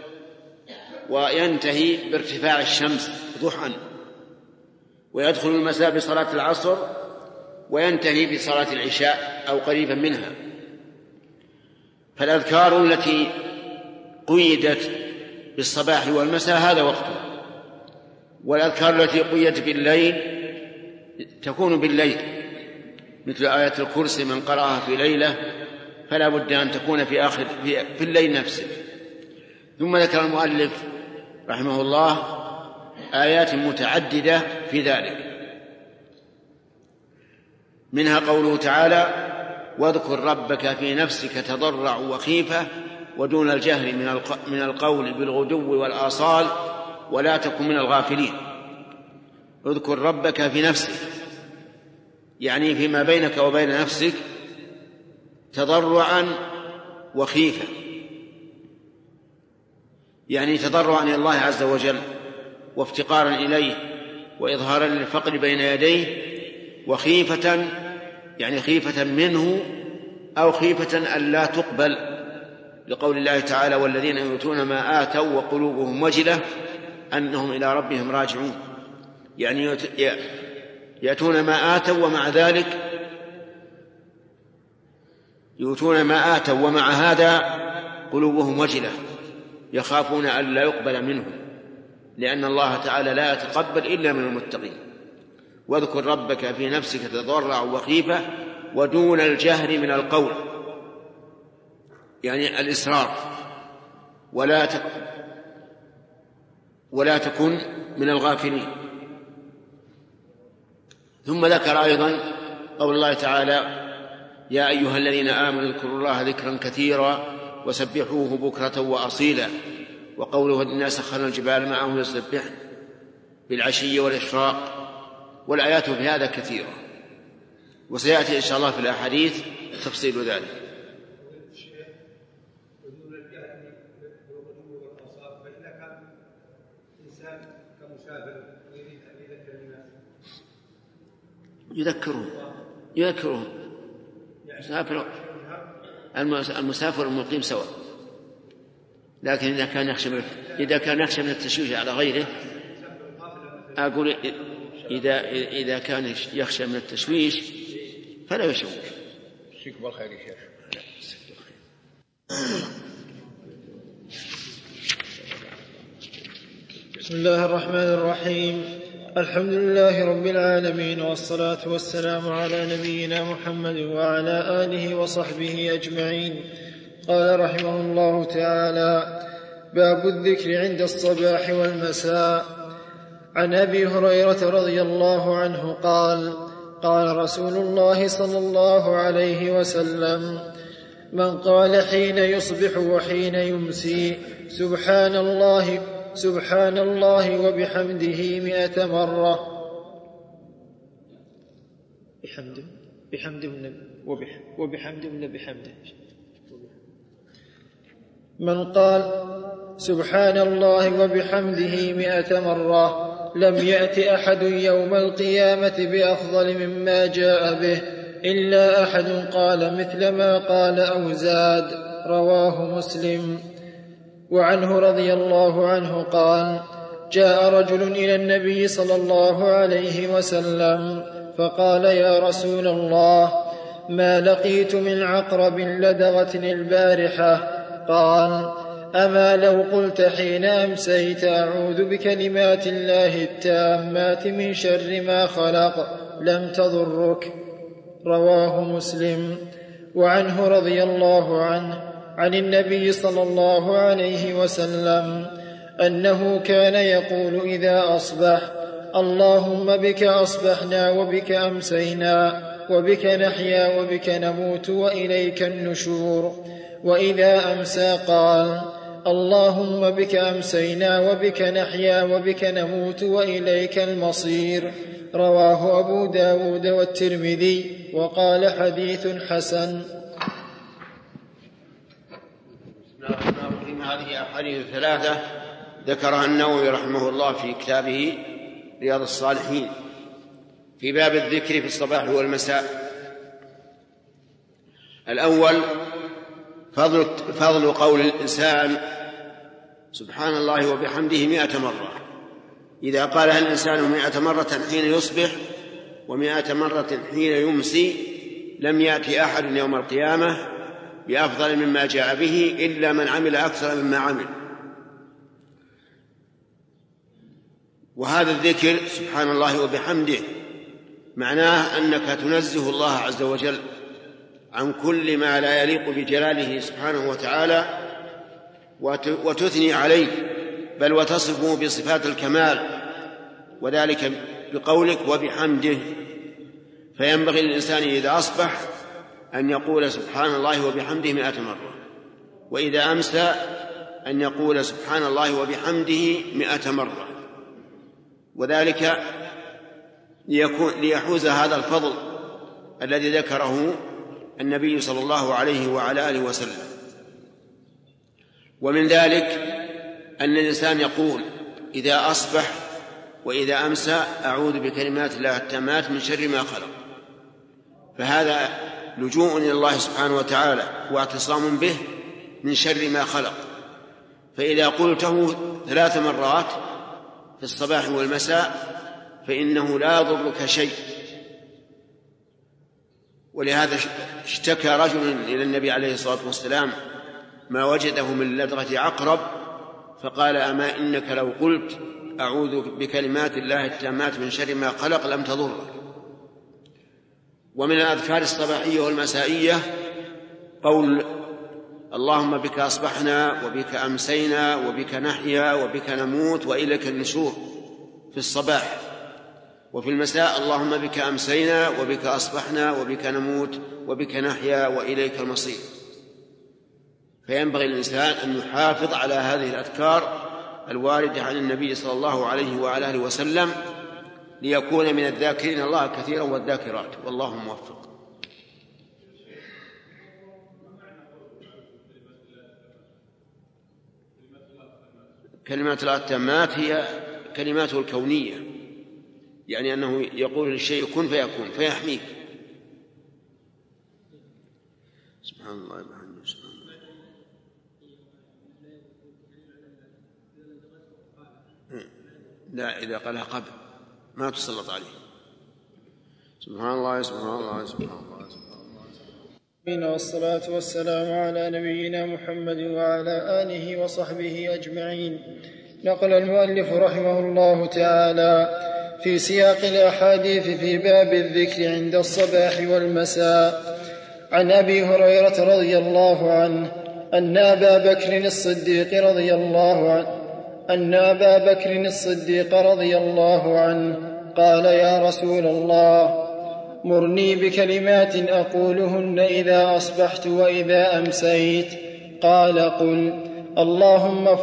وينتهي بارتفاع الشمس ضحى، ويدخل المساء بصلاة العصر وينتهي بصلاة العشاء أو قريبا منها. فالأذكار التي قيدت بالصباح والمساء هذا وقتها، والأذكار التي قيدت بالليل تكون بالليل، مثل آية الكرسي من قرأها في ليلة فلا بد أن تكون في الليل نفسه. ثم ذكر المؤلف رحمه الله آيات متعددة في ذلك، منها قوله تعالى: واذكر ربك في نفسك تضرعا وخيفة ودون الجهر من القول بالغدو والآصال ولا تكن من الغافلين. اذكر ربك في نفسك، يعني فيما بينك وبين نفسك، تضرعا وخيفة، يعني تضرعا إلى الله عز وجل وافتقارا إليه وإظهارا للفقر بين يديه، وخيفة يعني خيفة منه أو خيفة أن لا تقبل، لقول الله تعالى: والذين يؤتون ما آتوا وقلوبهم وجلة أنهم إلى ربهم راجعون، يعني يأتون ما آتوا ومع ذلك يؤتون ما آتوا ومع هذا قلوبهم وجلة، يخافون أن لا يقبل منهم، لأن الله تعالى لا يتقبل إلا من المتقين. واذكر ربك في نفسك تضرعا وخيفة ودون الجهر من القول، يعني الإسرار، ولا تكن من الغافلين. ثم ذكر أيضا قول الله تعالى: يا أيها الذين آمنوا اذكروا الله ذكرا كثيرا وسبحوه بكرة وأصيلا، وقوله: إنا سخرنا الجبال معه يسبحن بالعشي والإشراق. والآيات في هذا كثيرة، وسيأتي إن شاء الله في الأحاديث تفصيل ذلك. يذكرون المسافر والمقيم سواء، لكن إذا كان يخشى من التشويش على غيره، أقول إذا كان يخشى من التشويش فلا يشوش. فيك بالخير يا شيخ. بسم الله الرحمن الرحيم. الحمد لله رب العالمين، والصلاة والسلام على نبينا محمد وعلى آله وصحبه أجمعين. قال رحمه الله تعالى: باب الذكر عند الصباح والمساء. عن أبي هريرة رضي الله عنه قال: قال رسول الله صلى الله عليه وسلم: من قال حين يصبح وحين يمسي سبحان الله وبحمده 100 مرة. من قال سبحان الله وبحمده 100 مرة لم يأت أحد يوم القيامة بأفضل مما جاء به إلا أحد قال مثل ما قال أو زاد. رواه مسلم. وعنه رضي الله عنه قال: جاء رجل إلى النبي صلى الله عليه وسلم فقال: يا رسول الله، ما لقيت من عقرب لدغتني البارحة. قال: أما لو قلت حين أمسيت أعوذ بكلمات الله التامات من شر ما خلق لم تضرك. رواه مسلم. وعنه رضي الله عنه عن النبي صلى الله عليه وسلم أنه كان يقول إذا أصبح: اللهم بك أصبحنا وبك أمسينا وبك نحيا وبك نموت وإليك النشور. وإذا أمسى قال: اللهم بك أمسينا وبك نحيا وبك نموت وإليك المصير. رواه أبو داود والترمذي وقال: حديث حسن. هذه أحاديث 3 ذكرها النووي رحمه الله في كتابه رياض الصالحين في باب الذكر في الصباح والمساء. الأول فضل قول الإنسان سبحان الله وبحمده 100 مرة. إذا قالها الإنسان 100 مرة حين يصبح و100 مرة حين يمسي لم يأتي أحد يوم القيامة بأفضل مما جاء به إلا من عمل أكثر مما عمل. وهذا الذكر سبحان الله وبحمده معناه أنك تنزه الله عز وجل عن كل ما لا يليق بجلاله سبحانه وتعالى وتثني عليه، بل وتصفه بصفات الكمال، وذلك بقولك وبحمده. فينبغي للإنسان إذا أصبح أن يقول سبحان الله وبحمده 100 مرة، وإذا أمسى أن يقول سبحان الله وبحمده 100 مرة، وذلك ليحوز هذا الفضل الذي ذكره النبي صلى الله عليه وعلى آله وسلم. ومن ذلك أن الإنسان يقول إذا أصبح وإذا أمسى أعوذ بكلمات الله التامات من شر ما خلق، فهذا لجوء إلى الله سبحانه وتعالى واعتصام به من شر ما خلق. فإذا قلته 3 مرات في الصباح والمساء فإنه لا يضرك شيء. ولهذا اشتكى رجل إلى النبي عليه الصلاة والسلام ما وجده من لدغة عقرب، فقال أما إنك لو قلت أعوذ بكلمات الله التامات من شر ما خلق لم تضرك. ومن الأذكار الصباحية والمسائية قول اللهم بك أصبحنا وبك أمسينا وبك نحيا وبك نموت وإليك النشور في الصباح، وفي المساء اللهم بك أمسينا وبك أصبحنا وبك نموت وبك نحيا وإليك المصير. فينبغي الإنسان أن يحافظ على هذه الأذكار الواردة عن النبي صلى الله عليه وعلى آله وسلم ليكون من الذاكرين الله كثيرا والذاكرات، والله موفق. كلمات الله التامات هي كلماته الكونية، يعني أنه يقول للشيء كن فيكون فيحميك. سبحان الله وبحمده سبحان الله. لا، إذا قالها قبل ما تسلط عليه. سبحان الله سبحان الله سبحان الله سبحان الله. والصلاة والسلام على نبينا محمد وعلى آله وصحبه أجمعين. نقل المؤلف رحمه الله تعالى في سياق الأحاديث في باب الذكر عند الصباح والمساء عن أبي هريرة رضي الله عنه أن أبا بكر الصديق رضي الله عنه قال يا رسول الله مرني بكلمات أقولهن إذا أصبحت وإذا أمسيت. قال قل اللهم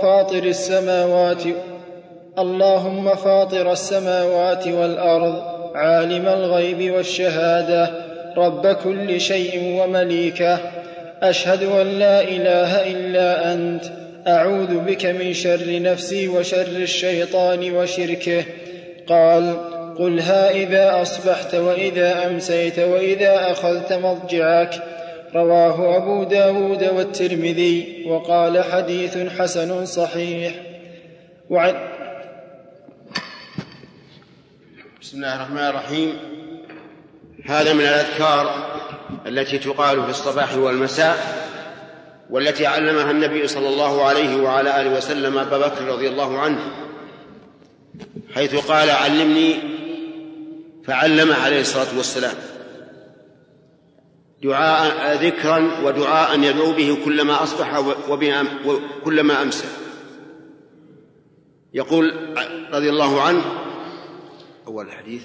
فاطر السماوات والأرض عالم الغيب والشهادة رب كل شيء ومليكه أشهد أن لا إله إلا أنت أعوذ بك من شر نفسي وشر الشيطان وشركه. قال قلها إذا أصبحت وإذا أمسيت وإذا أخذت مضجعك. رواه أبو داود والترمذي وقال حديث حسن صحيح. بسم الله الرحمن الرحيم. هذا من الأذكار التي تقال في الصباح والمساء، والتي علمها النبي صلى الله عليه وعلى آله وسلم أبا بكر رضي الله عنه، حيث قال علمني فعلم عليه الصلاة والسلام دعاء ذكرا ودعاء يدعو به كلما أصبح وكلما أمسى. يقول رضي الله عنه أول الحديث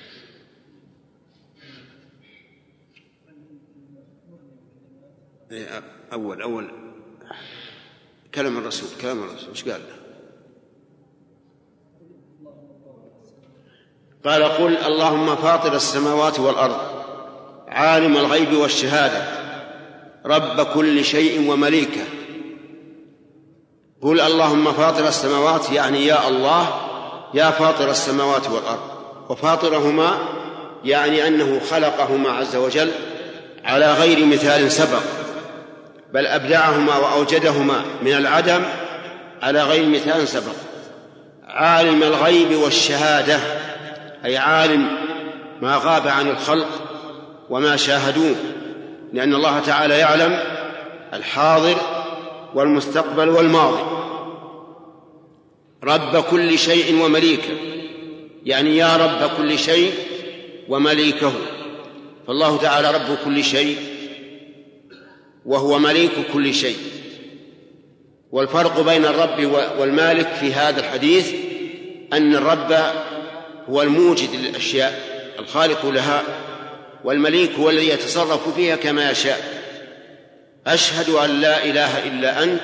أول كلام الرسول وش قال له؟ قال قل اللهم فاطر السماوات والأرض عالم الغيب والشهادة رب كل شيء ومليكه. قل اللهم فاطر السماوات يعني يا الله يا فاطر السماوات والأرض، وفاطرهما يعني أنه خلقهما عز وجل على غير مثال سبق، بل أبدعهما وأوجدهما من العدم على غير مثال سبق. عالم الغيب والشهادة أي عالم ما غاب عن الخلق وما شاهدوه، لأن الله تعالى يعلم الحاضر والمستقبل والماضي، رب كل شيء ومليكه، يعني يا رب كل شيء ومليكه. فالله تعالى رب كل شيء وهو مليك كل شيء. والفرق بين الرب والمالك في هذا الحديث أن الرب هو الموجد للأشياء الخالق لها، والمليك هو الذي يتصرف فيها كما يشاء. أشهد أن لا إله إلا أنت،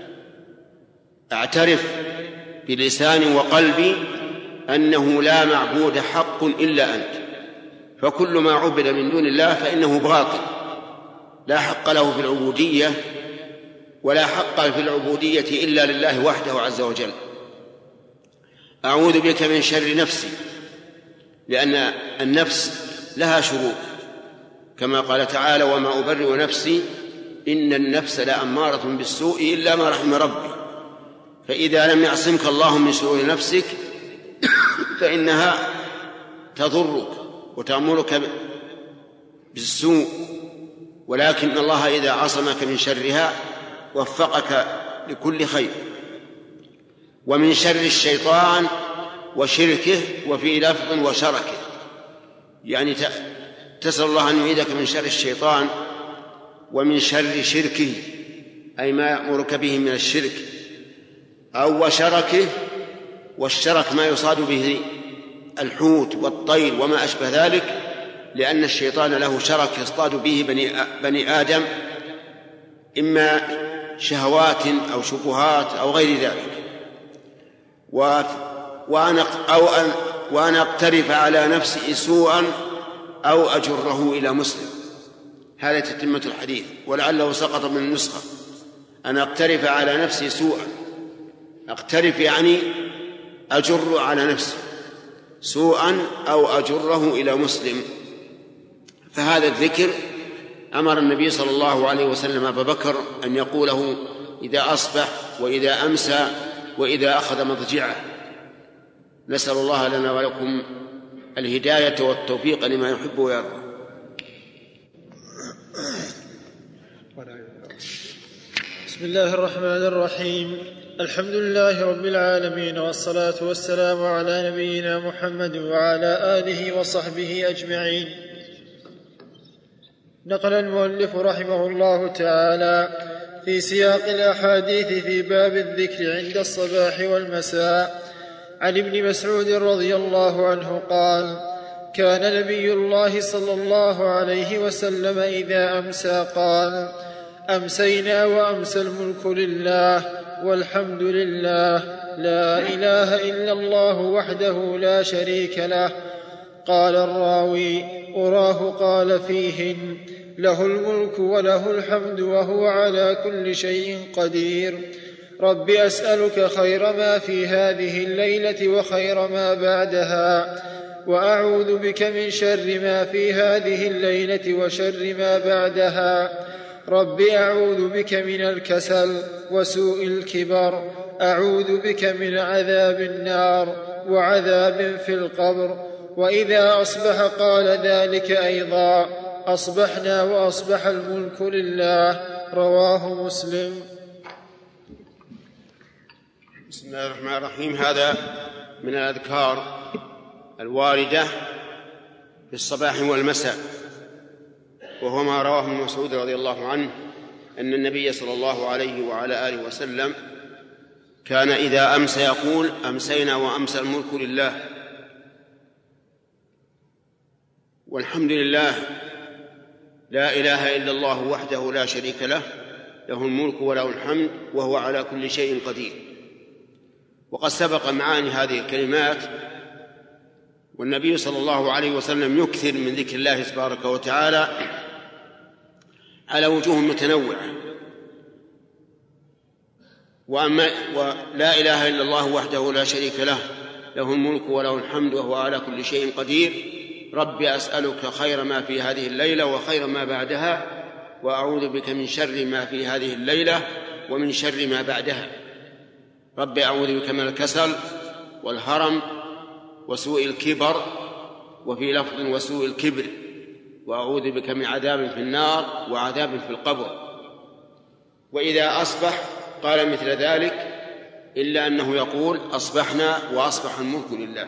أعترف بلساني وقلبي أنه لا معبود حق إلا أنت، فكل ما عبد من دون الله فإنه باطل، لا حق له في العبودية، ولا حق في العبودية إلا لله وحده عز وجل. أعوذ بك من شر نفسي، لأن النفس لها شرور، كما قال تعالى: وما أبرئ نفسي إن النفس لأمارة بالسوء إلا ما رحم ربي. فإذا لم يعصمك الله من شرور نفسك فإنها تضرك وتأمرك بالسوء، ولكن الله إذا عصمك من شرها وفقك لكل خير. ومن شر الشيطان وشركه، وفي لفظ وشركه، يعني تسأل الله أن يعيذك من شر الشيطان ومن شر شركه، أي ما يأمرك به من الشرك، أو وشركه، والشرك ما يصاد به الحوت والطير وما أشبه ذلك، لأن الشيطان له شرك يصطاد به بني آدم، إما شهوات أو شبهات أو غير ذلك. وأن أقترف على نفسي سوءا أو أجره إلى مسلم. هذا تتمة الحديث، ولعله سقط من النسخة. أن أقترف على نفسي سوءا، أقترف يعني أجر على نفسي سوءا أو أجره إلى مسلم. فهذا الذكر أمر النبي صلى الله عليه وسلم أبا بكر أن يقوله إذا أصبح وإذا أمسى وإذا أخذ مضجعه. نسأل الله لنا ولكم الهداية والتوفيق لما يحب ويرضى. بسم الله الرحمن الرحيم. الحمد لله رب العالمين، والصلاة والسلام على نبينا محمد وعلى آله وصحبه أجمعين. نقل المؤلف رحمه الله تعالى في سياق الأحاديث في باب الذكر عند الصباح والمساء عن ابن مسعود رضي الله عنه قال: كان نبي الله صلى الله عليه وسلم إذا أمسى قال: أمسينا وأمسى الملك لله والحمد لله، لا إله إلا الله وحده لا شريك له. قال الراوي: أراه قال فيهن: له الملك وله الحمد وهو على كل شيء قدير. رب أسألك خير ما في هذه الليلة وخير ما بعدها، وأعوذ بك من شر ما في هذه الليلة وشر ما بعدها. رب أعوذ بك من الكسل وسوء الكبر، أعوذ بك من عذاب النار وعذاب في القبر. وإذا أصبح قال ذلك أيضا: أصبحنا وأصبح الملك لله. رواه مسلم. بسم الله الرحمن الرحيم. هذا من الأذكار الواردة في الصباح والمساء، وهو ما رواه ابن مسعود رضي الله عنه أن النبي صلى الله عليه وعلى آله وسلم كان إذا أمسى يقول: أمسينا وأمسى الملك لله، والحمد لله، لا إله إلا الله وحده لا شريك له، له الملك وله الحمد وهو على كل شيء قدير. وقد سبق معاني هذه الكلمات، والنبي صلى الله عليه وسلم يكثر من ذكر الله تبارك وتعالى على وجوه متنوعة. ولا إله إلا الله وحده لا شريك له، له الملك وله الحمد وهو على كل شيء قدير. رب أسألك خير ما في هذه الليلة وخير ما بعدها، وأعوذ بك من شر ما في هذه الليلة ومن شر ما بعدها. رب أعوذ بك من الكسل والهرم وسوء الكبر، وفي لفظ وسوء الكبر، وأعوذ بك من عذاب في النار وعذاب في القبر. وإذا أصبح قال مثل ذلك، إلا أنه يقول أصبحنا وأصبح الملك لله.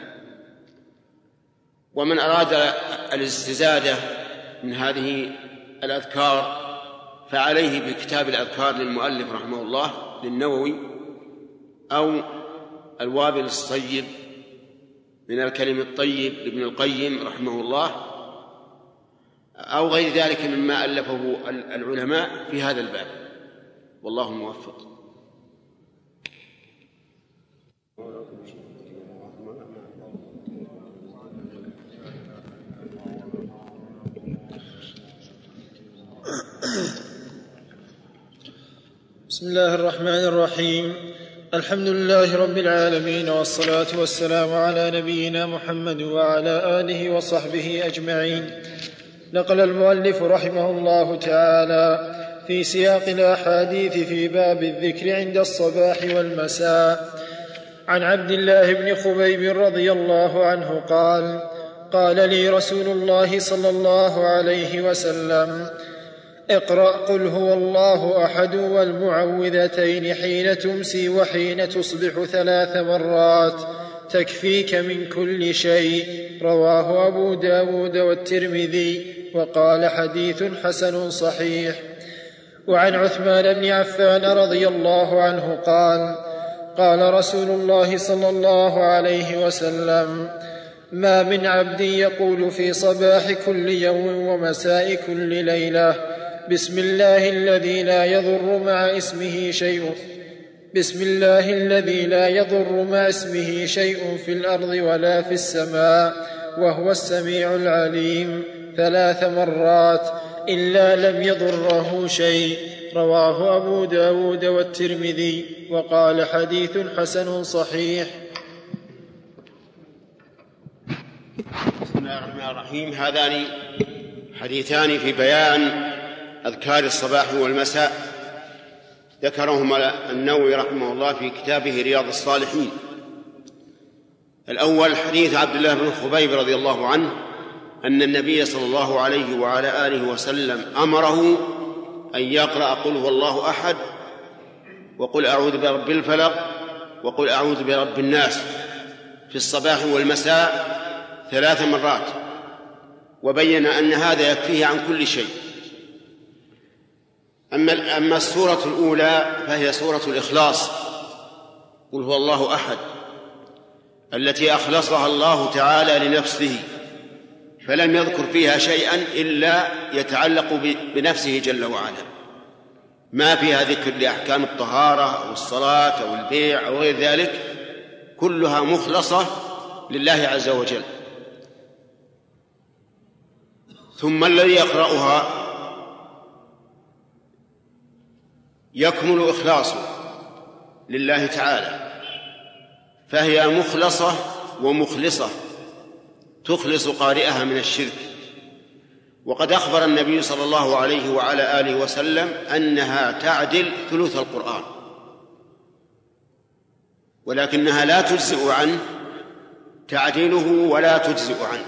ومن أراد الاستزادة من هذه الأذكار فعليه بكتاب الأذكار للمؤلف رحمه الله للنووي، أو الوابل الصيب من الكلم الطيب لابن القيم رحمه الله، أو غير ذلك مما ألفه العلماء في هذا الباب، والله موفق. بسم الله الرحمن الرحيم. الحمد لله رب العالمين، والصلاة والسلام على نبينا محمد وعلى آله وصحبه أجمعين. نقل المؤلف رحمه الله تعالى في سياق الأحاديث في باب الذكر عند الصباح والمساء عن عبد الله بن خبيب رضي الله عنه قال: قال لي رسول الله صلى الله عليه وسلم: اقرأ قل هو الله أحد والمعوذتين حين تمسي وحين تصبح 3 مرات تكفيك من كل شيء. رواه أبو داود والترمذي، وقال حديث حسن صحيح. وعن عثمان بن عفان رضي الله عنه قال: قال رسول الله صلى الله عليه وسلم: ما من عبد يقول في صباح كل يوم ومساء كل ليلة بسم الله الذي لا يضر مع اسمه شيء في الأرض ولا في السماء وهو السميع العليم 3 مرات إلا لم يضره شيء. رواه أبو داود والترمذي، وقال حديث حسن صحيح. بسم الله الرحمن الرحيم. هذان حديثان في بيان أذكار الصباح والمساء، ذكرهما النووي رحمه الله في كتابه رياض الصالحين. الأول حديث عبد الله بن خبيب رضي الله عنه أن النبي صلى الله عليه وعلى آله وسلم أمره أن يقرأ قل هو الله أحد وقل أعوذ برب الفلق وقل أعوذ برب الناس في الصباح والمساء 3 مرات، وبين أن هذا يكفيه عن كل شيء. أما السورة الأولى فهي سورة الإخلاص، قل هو الله أحد، التي أخلصها الله تعالى لنفسه، فلم يذكر فيها شيئا إلا يتعلق بنفسه جل وعلا، ما فيها ذكر لأحكام الطهارة أو الصلاة أو البيع أو غير ذلك، كلها مخلصة لله عز وجل. ثم الذي يقرأها يكمل إخلاصه لله تعالى، فهي مخلصة ومخلصة، تخلص قارئها من الشرك. وقد أخبر النبي صلى الله عليه وعلى آله وسلم أنها تعدل ثلث القرآن، ولكنها لا تجزئ عنه تعديله ولا تجزئ عنه.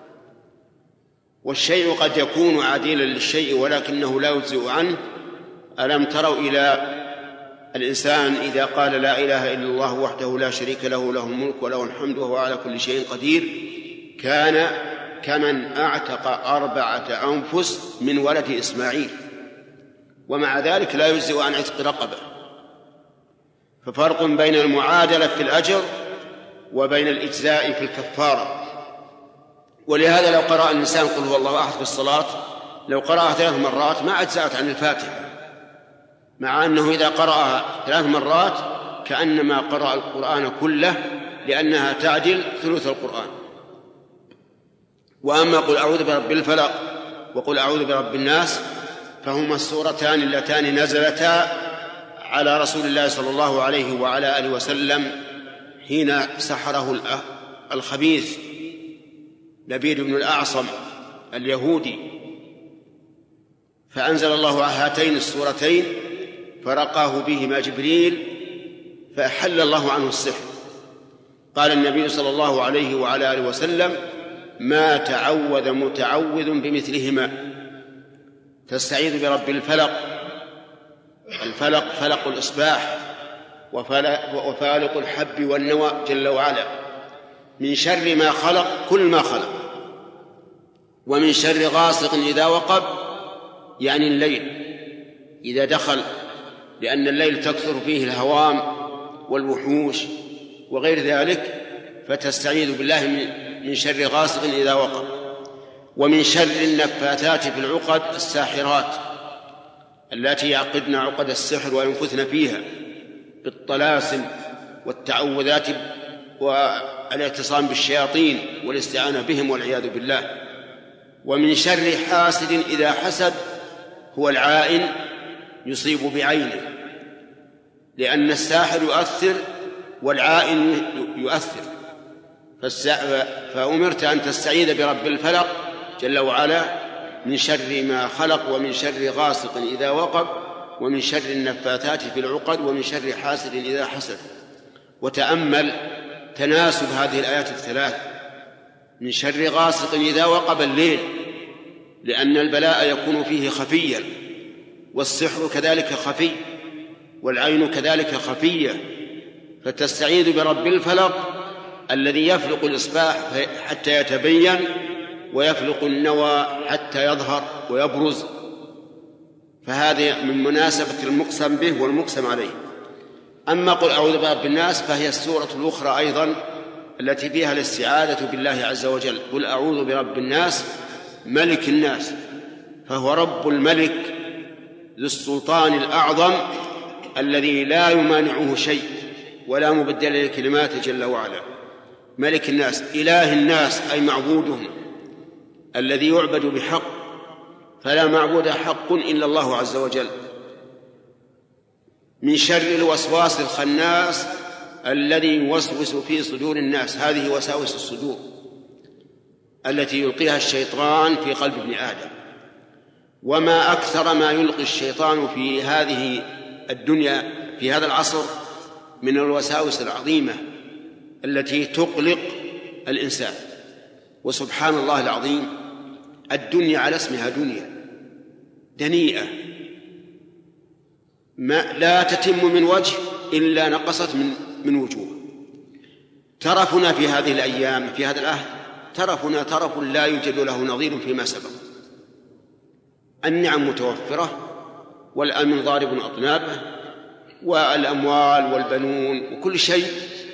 والشيء قد يكون عديلا للشيء ولكنه لا يجزئ عنه. ألم تروا إلى الإنسان إذا قال لا إله إلا الله وحده لا شريك له، له الملك وله الحمد وهو على كل شيء قدير، كان كمن أعتق 4 أنفس من ولد إسماعيل، ومع ذلك لا يجزئ عن عتق رقبة. ففرق بين المعادلة في الأجر وبين الإجزاء في الكفارة. ولهذا لو قرأ الإنسان قل هو الله أحد في الصلاة، لو قرأها 3 مرات ما أجزأت عن الفاتحة، مع أنه إذا قرأها 3 مرات كأنما قرأ القرآن كله، لأنها تعدل ثلث القرآن. وأما قل أعوذ برب الفلق وقل أعوذ برب الناس فهما السورتان اللتان نزلتا على رسول الله صلى الله عليه وعلى آله وسلم حين سحره الخبيث لبيد بن الأعصم اليهودي، فأنزل الله هاتين السورتين فرقاه بهما جبريل فأحل الله عنه السحر. قال النبي صلى الله عليه وعلى آله وسلم: ما تعوذ متعوذ بمثلهما، تستعيذ برب الفلق الفلق فلق الإصباح وفالق الحب والنوى جل وعلا، من شر ما خلق كل ما خلق، ومن شر غاسق إذا وقب، يعني الليل إذا دخل، لأن الليل تكثر فيه الهوام والوحوش وغير ذلك، فتستعيذ بالله من شر غاسق إذا وقب، ومن شر النفاثات في العقد الساحرات التي يعقدن عقد السحر وينفثن فيها بالطلاسم والتعوذات والاعتصام بالشياطين والاستعانة بهم والعياذ بالله. ومن شر حاسد إذا حسد، هو العائن يصيب بعينه، لأن الساحر يؤثر والعائن يؤثر، فأمرت أن تستعيذ برب الفلق جل وعلا من شر ما خلق، ومن شر غاسق إذا وقب، ومن شر النفاثات في العقد، ومن شر حاسد إذا حسد. وتأمل تناسب هذه الآيات الثلاث: من شر غاسق إذا وقب الليل، لأن البلاء يكون فيه خفيا، والسحر كذلك خفي، والعين كذلك خفية، فتستعيذ برب الفلق الذي يفلق الإصباح حتى يتبين، ويفلق النوى حتى يظهر ويبرز، فهذه من مناسبة المقسم به والمقسم عليه. أما قل أعوذ برب الناس فهي السورة الأخرى أيضا التي فيها الاستعاذة بالله عز وجل. قل أعوذ برب الناس ملك الناس، فهو رب الملك ذو السلطان الأعظم الذي لا يمانعه شيء ولا مبدل لكلماته جل وعلا. ملك الناس، إله الناس أي معبودهم الذي يعبد بحق، فلا معبود حق إلا الله عز وجل. من شر الوسواس الخناس الذي يوسوس في صدور الناس، هذه وساوس الصدور التي يلقيها الشيطان في قلب ابن آدم. وما أكثر ما يلقي الشيطان في هذه الدنيا في هذا العصر من الوساوس العظيمة التي تقلق الإنسان. وسبحان الله العظيم، الدنيا على اسمها دنيا دنيئة، ما لا تتم من وجه إلا نقصت من وجوه. ترفنا في هذه الأيام في هذا العهد ترفنا ترف لا يوجد له نظير فيما سبق. النعم متوفرة، والأمن ضارب أطنابه، والأموال والبنون وكل شيء،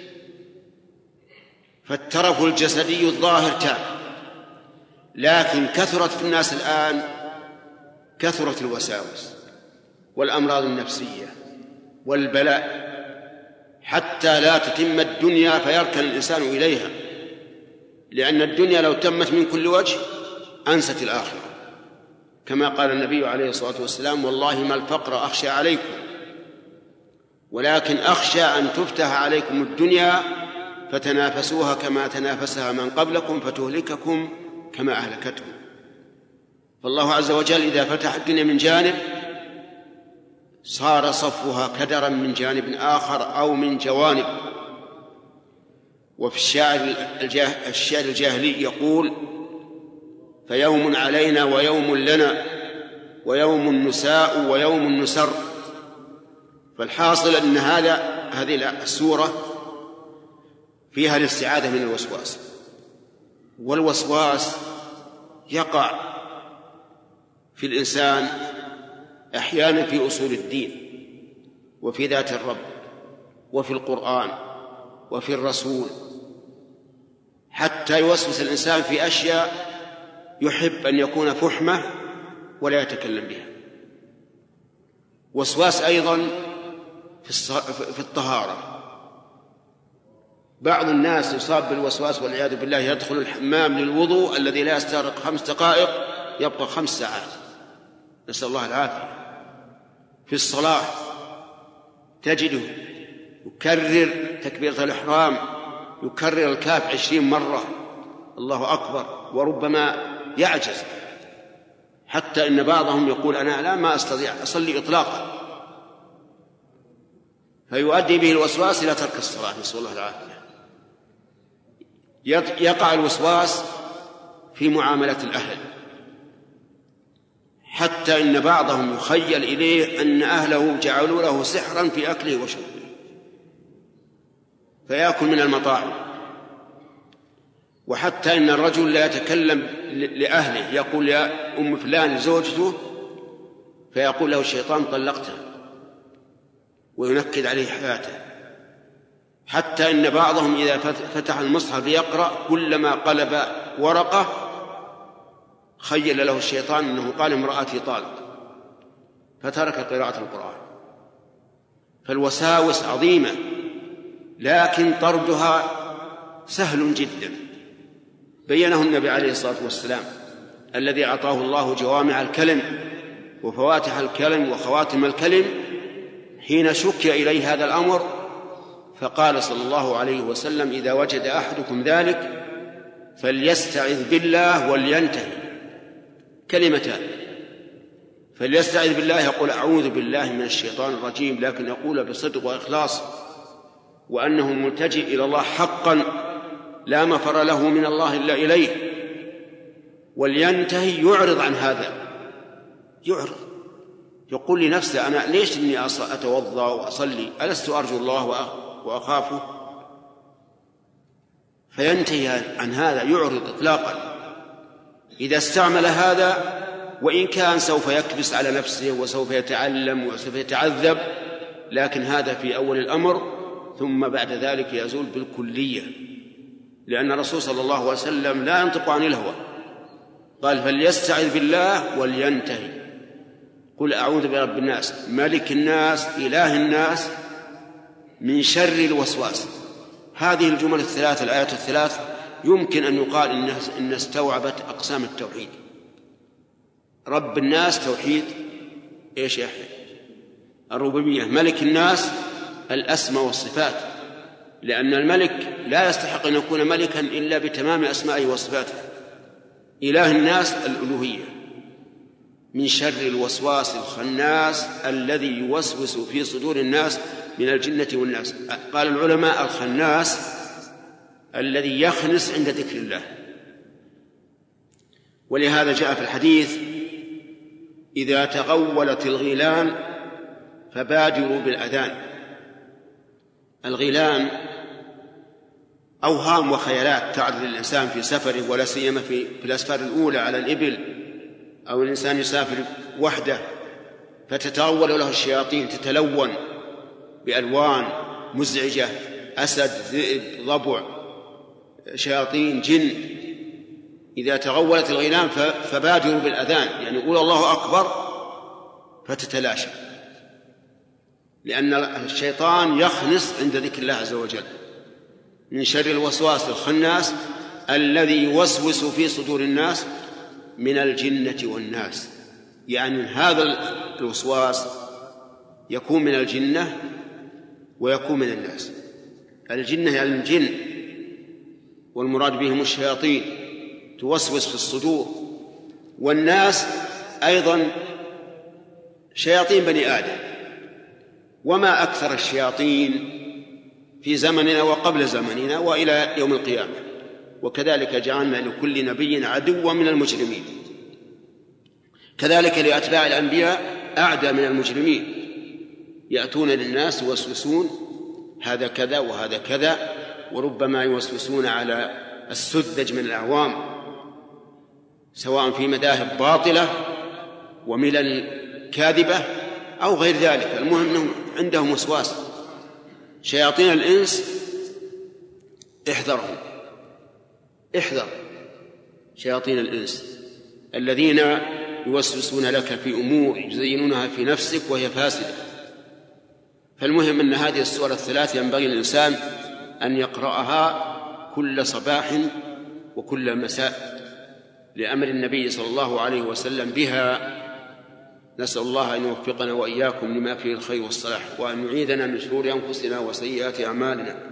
فالترف الجسدي الظاهر تام. لكن كثرت في الناس الآن كثرت الوساوس والأمراض النفسية والبلاء، حتى لا تتم الدنيا فيركن الإنسان إليها، لأن الدنيا لو تمت من كل وجه أنست الآخرة، كما قال النبي عليه الصلاة والسلام: والله ما الفقر أخشى عليكم، ولكن أخشى أن تفتح عليكم الدنيا فتنافسوها كما تنافسها من قبلكم فتهلككم كما أهلكتهم. فالله عز وجل إذا فتح الدنيا من جانب صار صفها كدرا من جانب آخر أو من جوانب. وفي الشعر الجاهلي يقول: فيوم علينا ويوم لنا ويوم نساء ويوم نسر. فالحاصل أن هذه السورة فيها الاستعاذة من الوسواس، والوسواس يقع في الإنسان أحيانا في أصول الدين وفي ذات الرب وفي القرآن وفي الرسول، حتى يوسوس الإنسان في أشياء يحب أن يكون فحمة ولا يتكلم بها. وسواس أيضا في الطهارة. بعض الناس يصاب بالوسواس والعياذ بالله، يدخل الحمام للوضوء الذي لا يستغرق 5 دقائق يبقى 5 ساعات، نسأل الله العافية. في الصلاة تجده يكرر تكبيرة الإحرام، يكرر الكاف 20 مرة، الله أكبر، وربما يعجز، حتى إن بعضهم يقول: أنا ما أستطيع أصلي إطلاقا، فيؤدي به الوسواس إلى ترك الصلاة، نسأل الله العافية. يقع الوسواس في معاملة الأهل، حتى إن بعضهم يخيل إليه أن أهله جعلوا له سحرا في أكله وشربه فيأكل من المطاعم. وحتى إن الرجل لا يتكلم لأهله، يقول يا أم فلان زوجته، فيقول له الشيطان طلقتها وينكد عليه حياته. حتى إن بعضهم إذا فتح المصحف يقرأ كلما قلب ورقة خيل له الشيطان أنه قال امرأتي طالق فترك قراءة القرآن. فالوساوس عظيمة، لكن طردها سهل جدا، بينه النبي عليه الصلاة والسلام الذي أعطاه الله جوامع الكلم وفواتح الكلم وخواتم الكلم حين شكي إليه هذا الأمر، فقال صلى الله عليه وسلم إذا وجد أحدكم ذلك فليستعذ بالله ولينتهي. كلمتان، فليستعذ بالله يقول أعوذ بالله من الشيطان الرجيم، لكن يقول بصدق وإخلاص وأنه ملتجئ إلى الله حقا لا مفر له من الله إلا إليه. ولينتهي يعرض عن هذا، يعرض، يقول لنفسه أنا ليش إني أتوضأ وأصلي، ألست أرجو الله وأخافه؟ فينتهي عن هذا، يعرض إطلاقا. إذا استعمل هذا وإن كان سوف يكبس على نفسه وسوف يتعلم وسوف يتعذب، لكن هذا في أول الأمر، ثم بعد ذلك يزول بالكلية، لأن الرسول صلى الله عليه وسلم لا ينطق عن الهوى، قال فليستعذ بالله ولينتهي. قل أعوذ برب الناس ملك الناس إله الناس من شر الوسواس. هذه الجمل الثلاث، الآيات الثلاث، يمكن أن يقال إن استوعبت أقسام التوحيد. رب الناس توحيد إيش يا أخي؟ الربوبية. ملك الناس الأسماء والصفات، لأن الملك لا يستحق أن يكون ملكا إلا بتمام أسمائه وصفاته. إله الناس الألوهية. من شر الوسواس الخناس الذي يوسوس في صدور الناس من الجنة والناس. قال العلماء الخناس الذي يخنس عند ذكر الله. ولهذا جاء في الحديث إذا تغولت الغيلان فبادروا بالأذان. الغيلان أوهام وخيالات تعرض للإنسان في سفره، ولا سيما في الأسفار الأولى على الإبل، أو الإنسان يسافر وحده فتتغول له الشياطين، تتلون بألوان مزعجة، أسد، ذئب، ضبع، شياطين، جن. إذا تغولت الغيلان فبادروا بالأذان، يعني يقول الله أكبر فتتلاشى، لأن الشيطان يخنس عند ذكر الله عز وجل. من شر الوسواس الخناس الذي يوسوس في صدور الناس من الجنة والناس. يعني هذا الوسواس يكون من الجنة ويكون من الناس. الجنة يعني الجن، والمراد بهم الشياطين توسوس في الصدور، والناس أيضا شياطين بني آدم. وما أكثر الشياطين في زمننا وقبل زمننا وإلى يوم القيامة. وكذلك جعلنا لكل نبي عدوا من المجرمين، كذلك لأتباع الأنبياء أعدى من المجرمين، يأتون للناس يوسوسون هذا كذا وهذا كذا، وربما يوسوسون على السذج من الأعوام، سواء في مذاهب باطلة وملل كاذبة أو غير ذلك. المهم أنهم عندهم وسواس. شياطين الإنس احذرهم، احذر شياطين الإنس الذين يوسوسون لك في أمور يزينونها في نفسك وهي فاسدة. فالمهم أن هذه السور الثلاث ينبغي للإنسان أن يقرأها كل صباح وكل مساء لأمر النبي صلى الله عليه وسلم بها. نسأل الله أن يوفقنا وإياكم لما فيه الخير والصلاح، وأن يعيذنا من شرور أنفسنا وسيئات أعمالنا.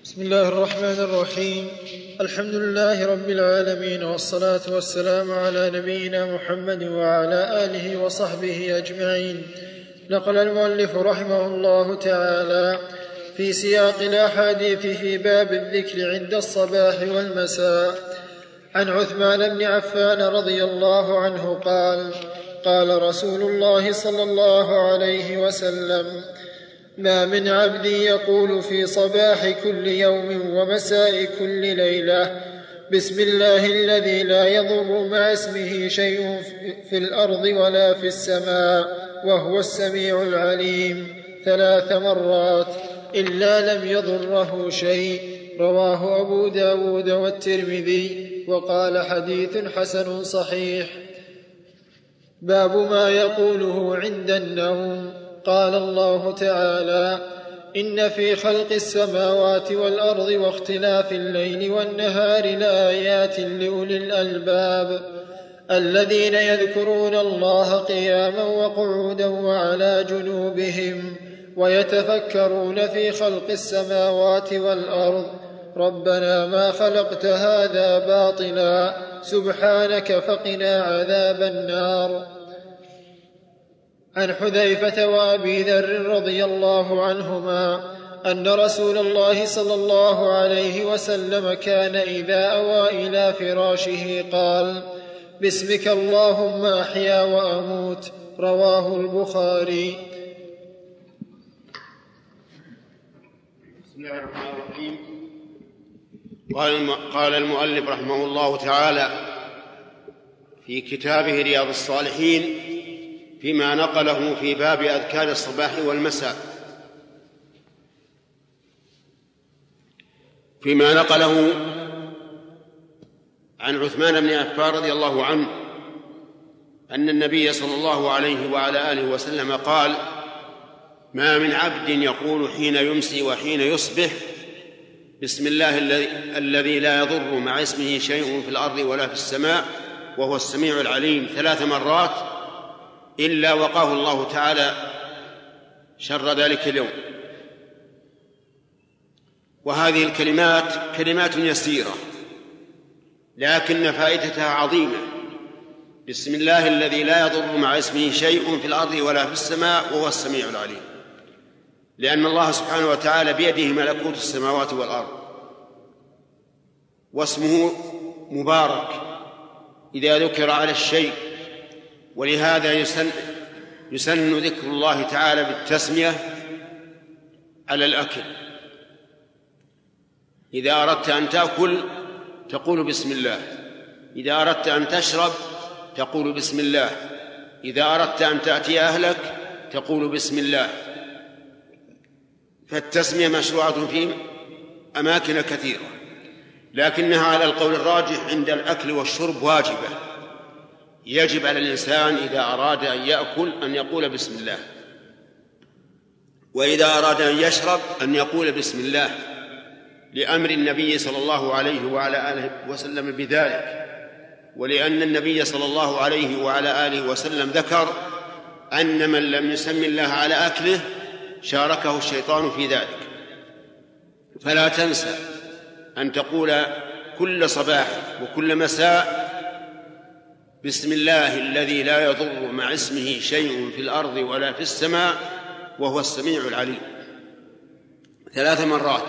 بسم الله الرحمن الرحيم. الحمد لله رب العالمين، والصلاة والسلام على نبينا محمد وعلى آله وصحبه أجمعين. نقل المؤلف رحمه الله تعالى في سياق الأحاديث في باب الذكر عند الصباح والمساء عن عثمان بن عفان رضي الله عنه قال: قال رسول الله صلى الله عليه وسلم: ما من عبد يقول في صباح كل يوم ومساء كل ليلة: بسم الله الذي لا يضر مع اسمه شيء في الأرض ولا في السماء وهو السميع العليم 3 مرات إلا لم يضره شيء. رواه أبو داود والترمذي وقال: حديث حسن صحيح. باب ما يقوله عند النوم. قال الله تعالى: إن في خلق السماوات والأرض واختلاف الليل والنهار لآيات لأولي الألباب الذين يذكرون الله قياما وقعودا وعلى جنوبهم ويتفكرون في خلق السماوات والأرض ربنا ما خلقت هذا باطلا سبحانك فقنا عذاب النار. عن حذيفة وأبي ذر رضي الله عنهما أن رسول الله صلى الله عليه وسلم كان إذا أوى إلى فراشه قال: باسمك اللهم أحيا وأموت. رواه البخاري. بسم الله الرحمن الرحيم. قال المؤلف رحمه الله تعالى في كتابه رياض الصالحين فيما نقله في باب أذكار الصباح والمساء، فيما نقله عن عثمان بن عفان رضي الله عنه أن النبي صلى الله عليه وعلى آله وسلم قال: ما من عبد يقول حين يمسي وحين يصبح: بسم الله الذي لا يضر مع اسمه شيء في الأرض ولا في السماء وهو السميع العليم 3 مرات إلا وقاه الله تعالى شر ذلك اليوم. وهذه الكلمات كلمات يسيرة لكن فائدتها عظيمة. بسم الله الذي لا يضر مع اسمه شيء في الأرض ولا في السماء وهو السميع العليم، لأن الله سبحانه وتعالى بيده ملكوت السماوات والأرض، واسمه مبارك إذا ذكر على الشيء، ولهذا يسن ذكر الله تعالى بالتسمية على الأكل. إذا أردت أن تأكل تقول بسم الله، إذا أردت أن تشرب تقول بسم الله، إذا أردت أن تأتي أهلك تقول بسم الله. فالتسمية مشروعة في أماكن كثيرة، لكنها على القول الراجح عند الأكل والشرب واجبة. يجب على الإنسان إذا أراد أن يأكل أن يقول بسم الله، وإذا أراد أن يشرب أن يقول بسم الله، لأمر النبي صلى الله عليه وعلى آله وسلم بذلك، ولأن النبي صلى الله عليه وعلى آله وسلم ذكر أن من لم يسم الله على أكله شاركه الشيطان في ذلك. فلا تنسى أن تقول كل صباح وكل مساء: بسم الله الذي لا يضر مع اسمه شيء في الأرض ولا في السماء وهو السميع العليم 3 مرات.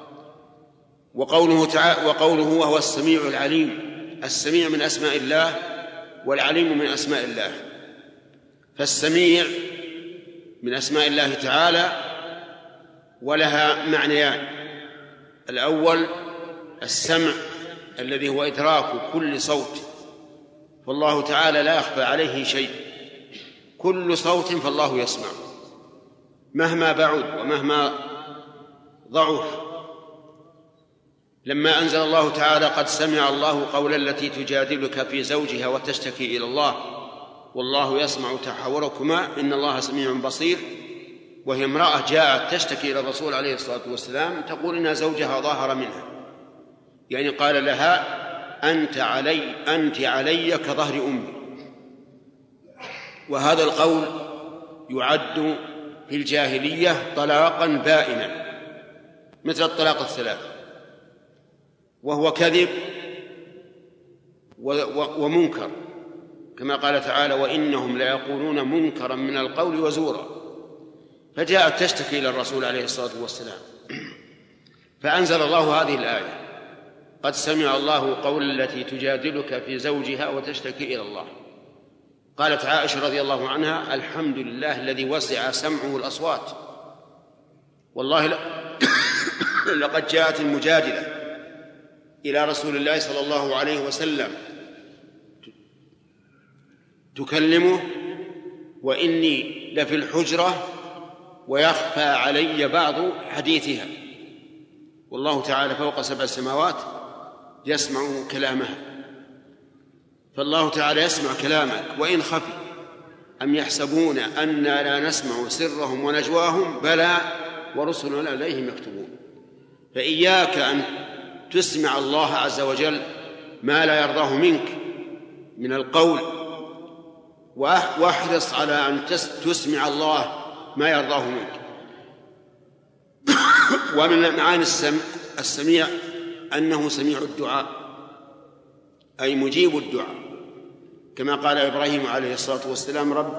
وقوله وهو السميع العليم، السميع من أسماء الله والعليم من أسماء الله، فالسميع من أسماء الله تعالى ولها معنيان: الأول السمع الذي هو إدراك كل صوت، فالله تعالى لا يخفى عليه شيء، كل صوت فالله يسمع مهما بعد ومهما ضعف. لما أنزل الله تعالى: قد سمع الله قول التي تجادلك في زوجها وتشتكي إلى الله والله يسمع تحاوركما إن الله سميع بصير، وهي امرأة جاءت تشتكي إلى الرسول عليه الصلاة والسلام تقول إن زوجها ظاهر منها، يعني قال لها: أنت علي كظهر أمي. وهذا القول يعد في الجاهلية طلاقا بائنا، مثل الطلاق الثلاث، وهو كذب ومنكر، كما قال تعالى: وإنهم ليقولون منكرا من القول وزورا. فجاءت تشتكي إلى الرسول عليه الصلاة والسلام، فأنزل الله هذه الآية: قد سمع الله قول التي تجادلك في زوجها وتشتكي إلى الله. قالت عائشة رضي الله عنها: الحمد لله الذي وسع سمعه الأصوات. والله لقد جاءت المجادلة إلى رسول الله صلى الله عليه وسلم تكلمه وإني لفي الحجرة ويخفى علي بعض حديثها، والله تعالى فوق 7 سماوات يسمع كلامها. فالله تعالى يسمع كلامك وإن خفي. أم يحسبون أننا لا نسمع سرهم ونجواهم؟ بلى ورسلنا إليهم يكتبون. فإياك أن تسمع الله عز وجل ما لا يرضاه منك من القول، واحرص على أن تسمع الله ما يرضاه منك. ومن معاني السميع أنه سميع الدعاء، أي مجيب الدعاء، كما قال إبراهيم عليه الصلاة والسلام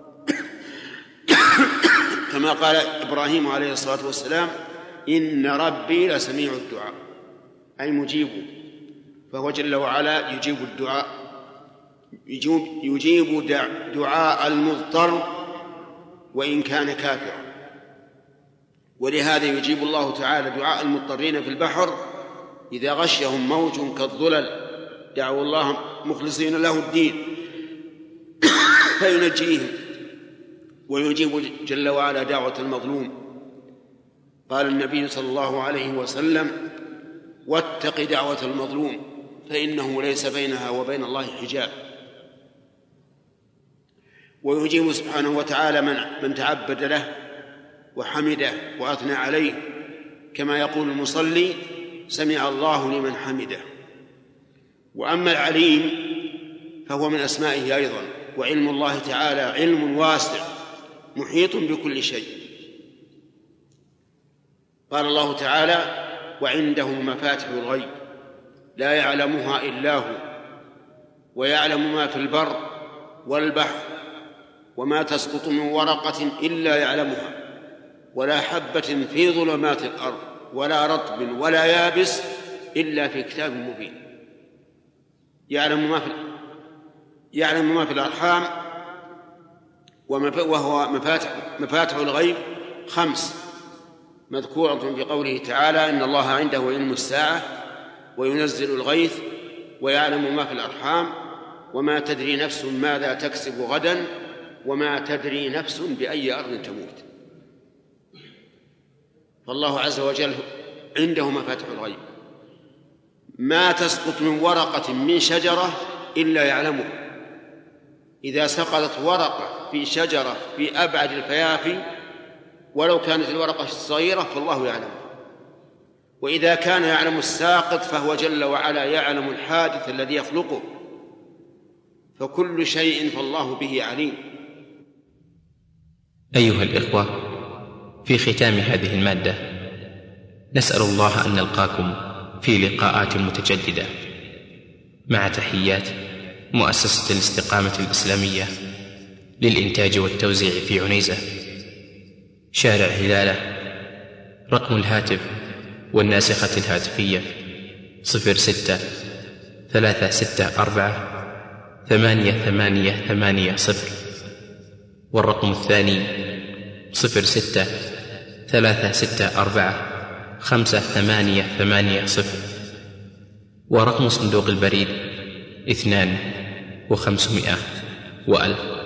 كما قال إبراهيم عليه الصلاة والسلام: إن ربي لسميع الدعاء، أي مجيب. فهو جل وعلا يجيب الدعاء، يجيب دعاء المضطر وإن كان كافرا. ولهذا يجيب الله تعالى دعاء المضطرين في البحر إذا غشيهم موج كالظلل دعوا الله مخلصين له الدين فينجيهم، ويجيب جل وعلا دعوة المظلوم. قال النبي صلى الله عليه وسلم: واتق دعوة المظلوم فإنه ليس بينها وبين الله حجاب. ويجيب سبحانه وتعالى من تعبد له وحمده وأثنى عليه، كما يقول المصلي: سمع الله لمن حمده. وأما العليم فهو من أسمائه أيضا، وعلم الله تعالى علم واسع محيط بكل شيء. قال الله تعالى: وعنده مفاتح الغيب لا يعلمها إلا هو ويعلم ما في البر والبحر وما تسقط من ورقة إلا يعلمها ولا حبة في ظلمات الأرض ولا رطب ولا يابس إلا في كتاب مبين. يعلم ما في الأرحام، وهو مفاتح الغيب 5 مذكورة في قوله تعالى: إن الله عنده علم الساعة وينزل الغيث ويعلم ما في الأرحام وما تدري نفس ماذا تكسب غدا وما تدري نفس بأي أرض تموت. فالله عز وجل عنده مفاتح الغيب، ما تسقط من ورقة من شجرة إلا يعلمها. إذا سقطت ورقة في شجرة في أبعد الفيافي ولو كانت الورقة صغيرة فالله يعلمها. وإذا كان يعلم الساقط فهو جل وعلا يعلم الحادث الذي يخلقه. فكل شيء فالله به عليم. أيها الإخوة، في ختام هذه المادة نسأل الله أن نلقاكم في لقاءات متجددة، مع تحيات مؤسسة الاستقامة الإسلامية للإنتاج والتوزيع في عنيزة، شارع هلالة. رقم الهاتف والناسخة الهاتفية 06-364-8880، والرقم الثاني 06-364-5880، ورقم صندوق البريد 2 و500 و1000.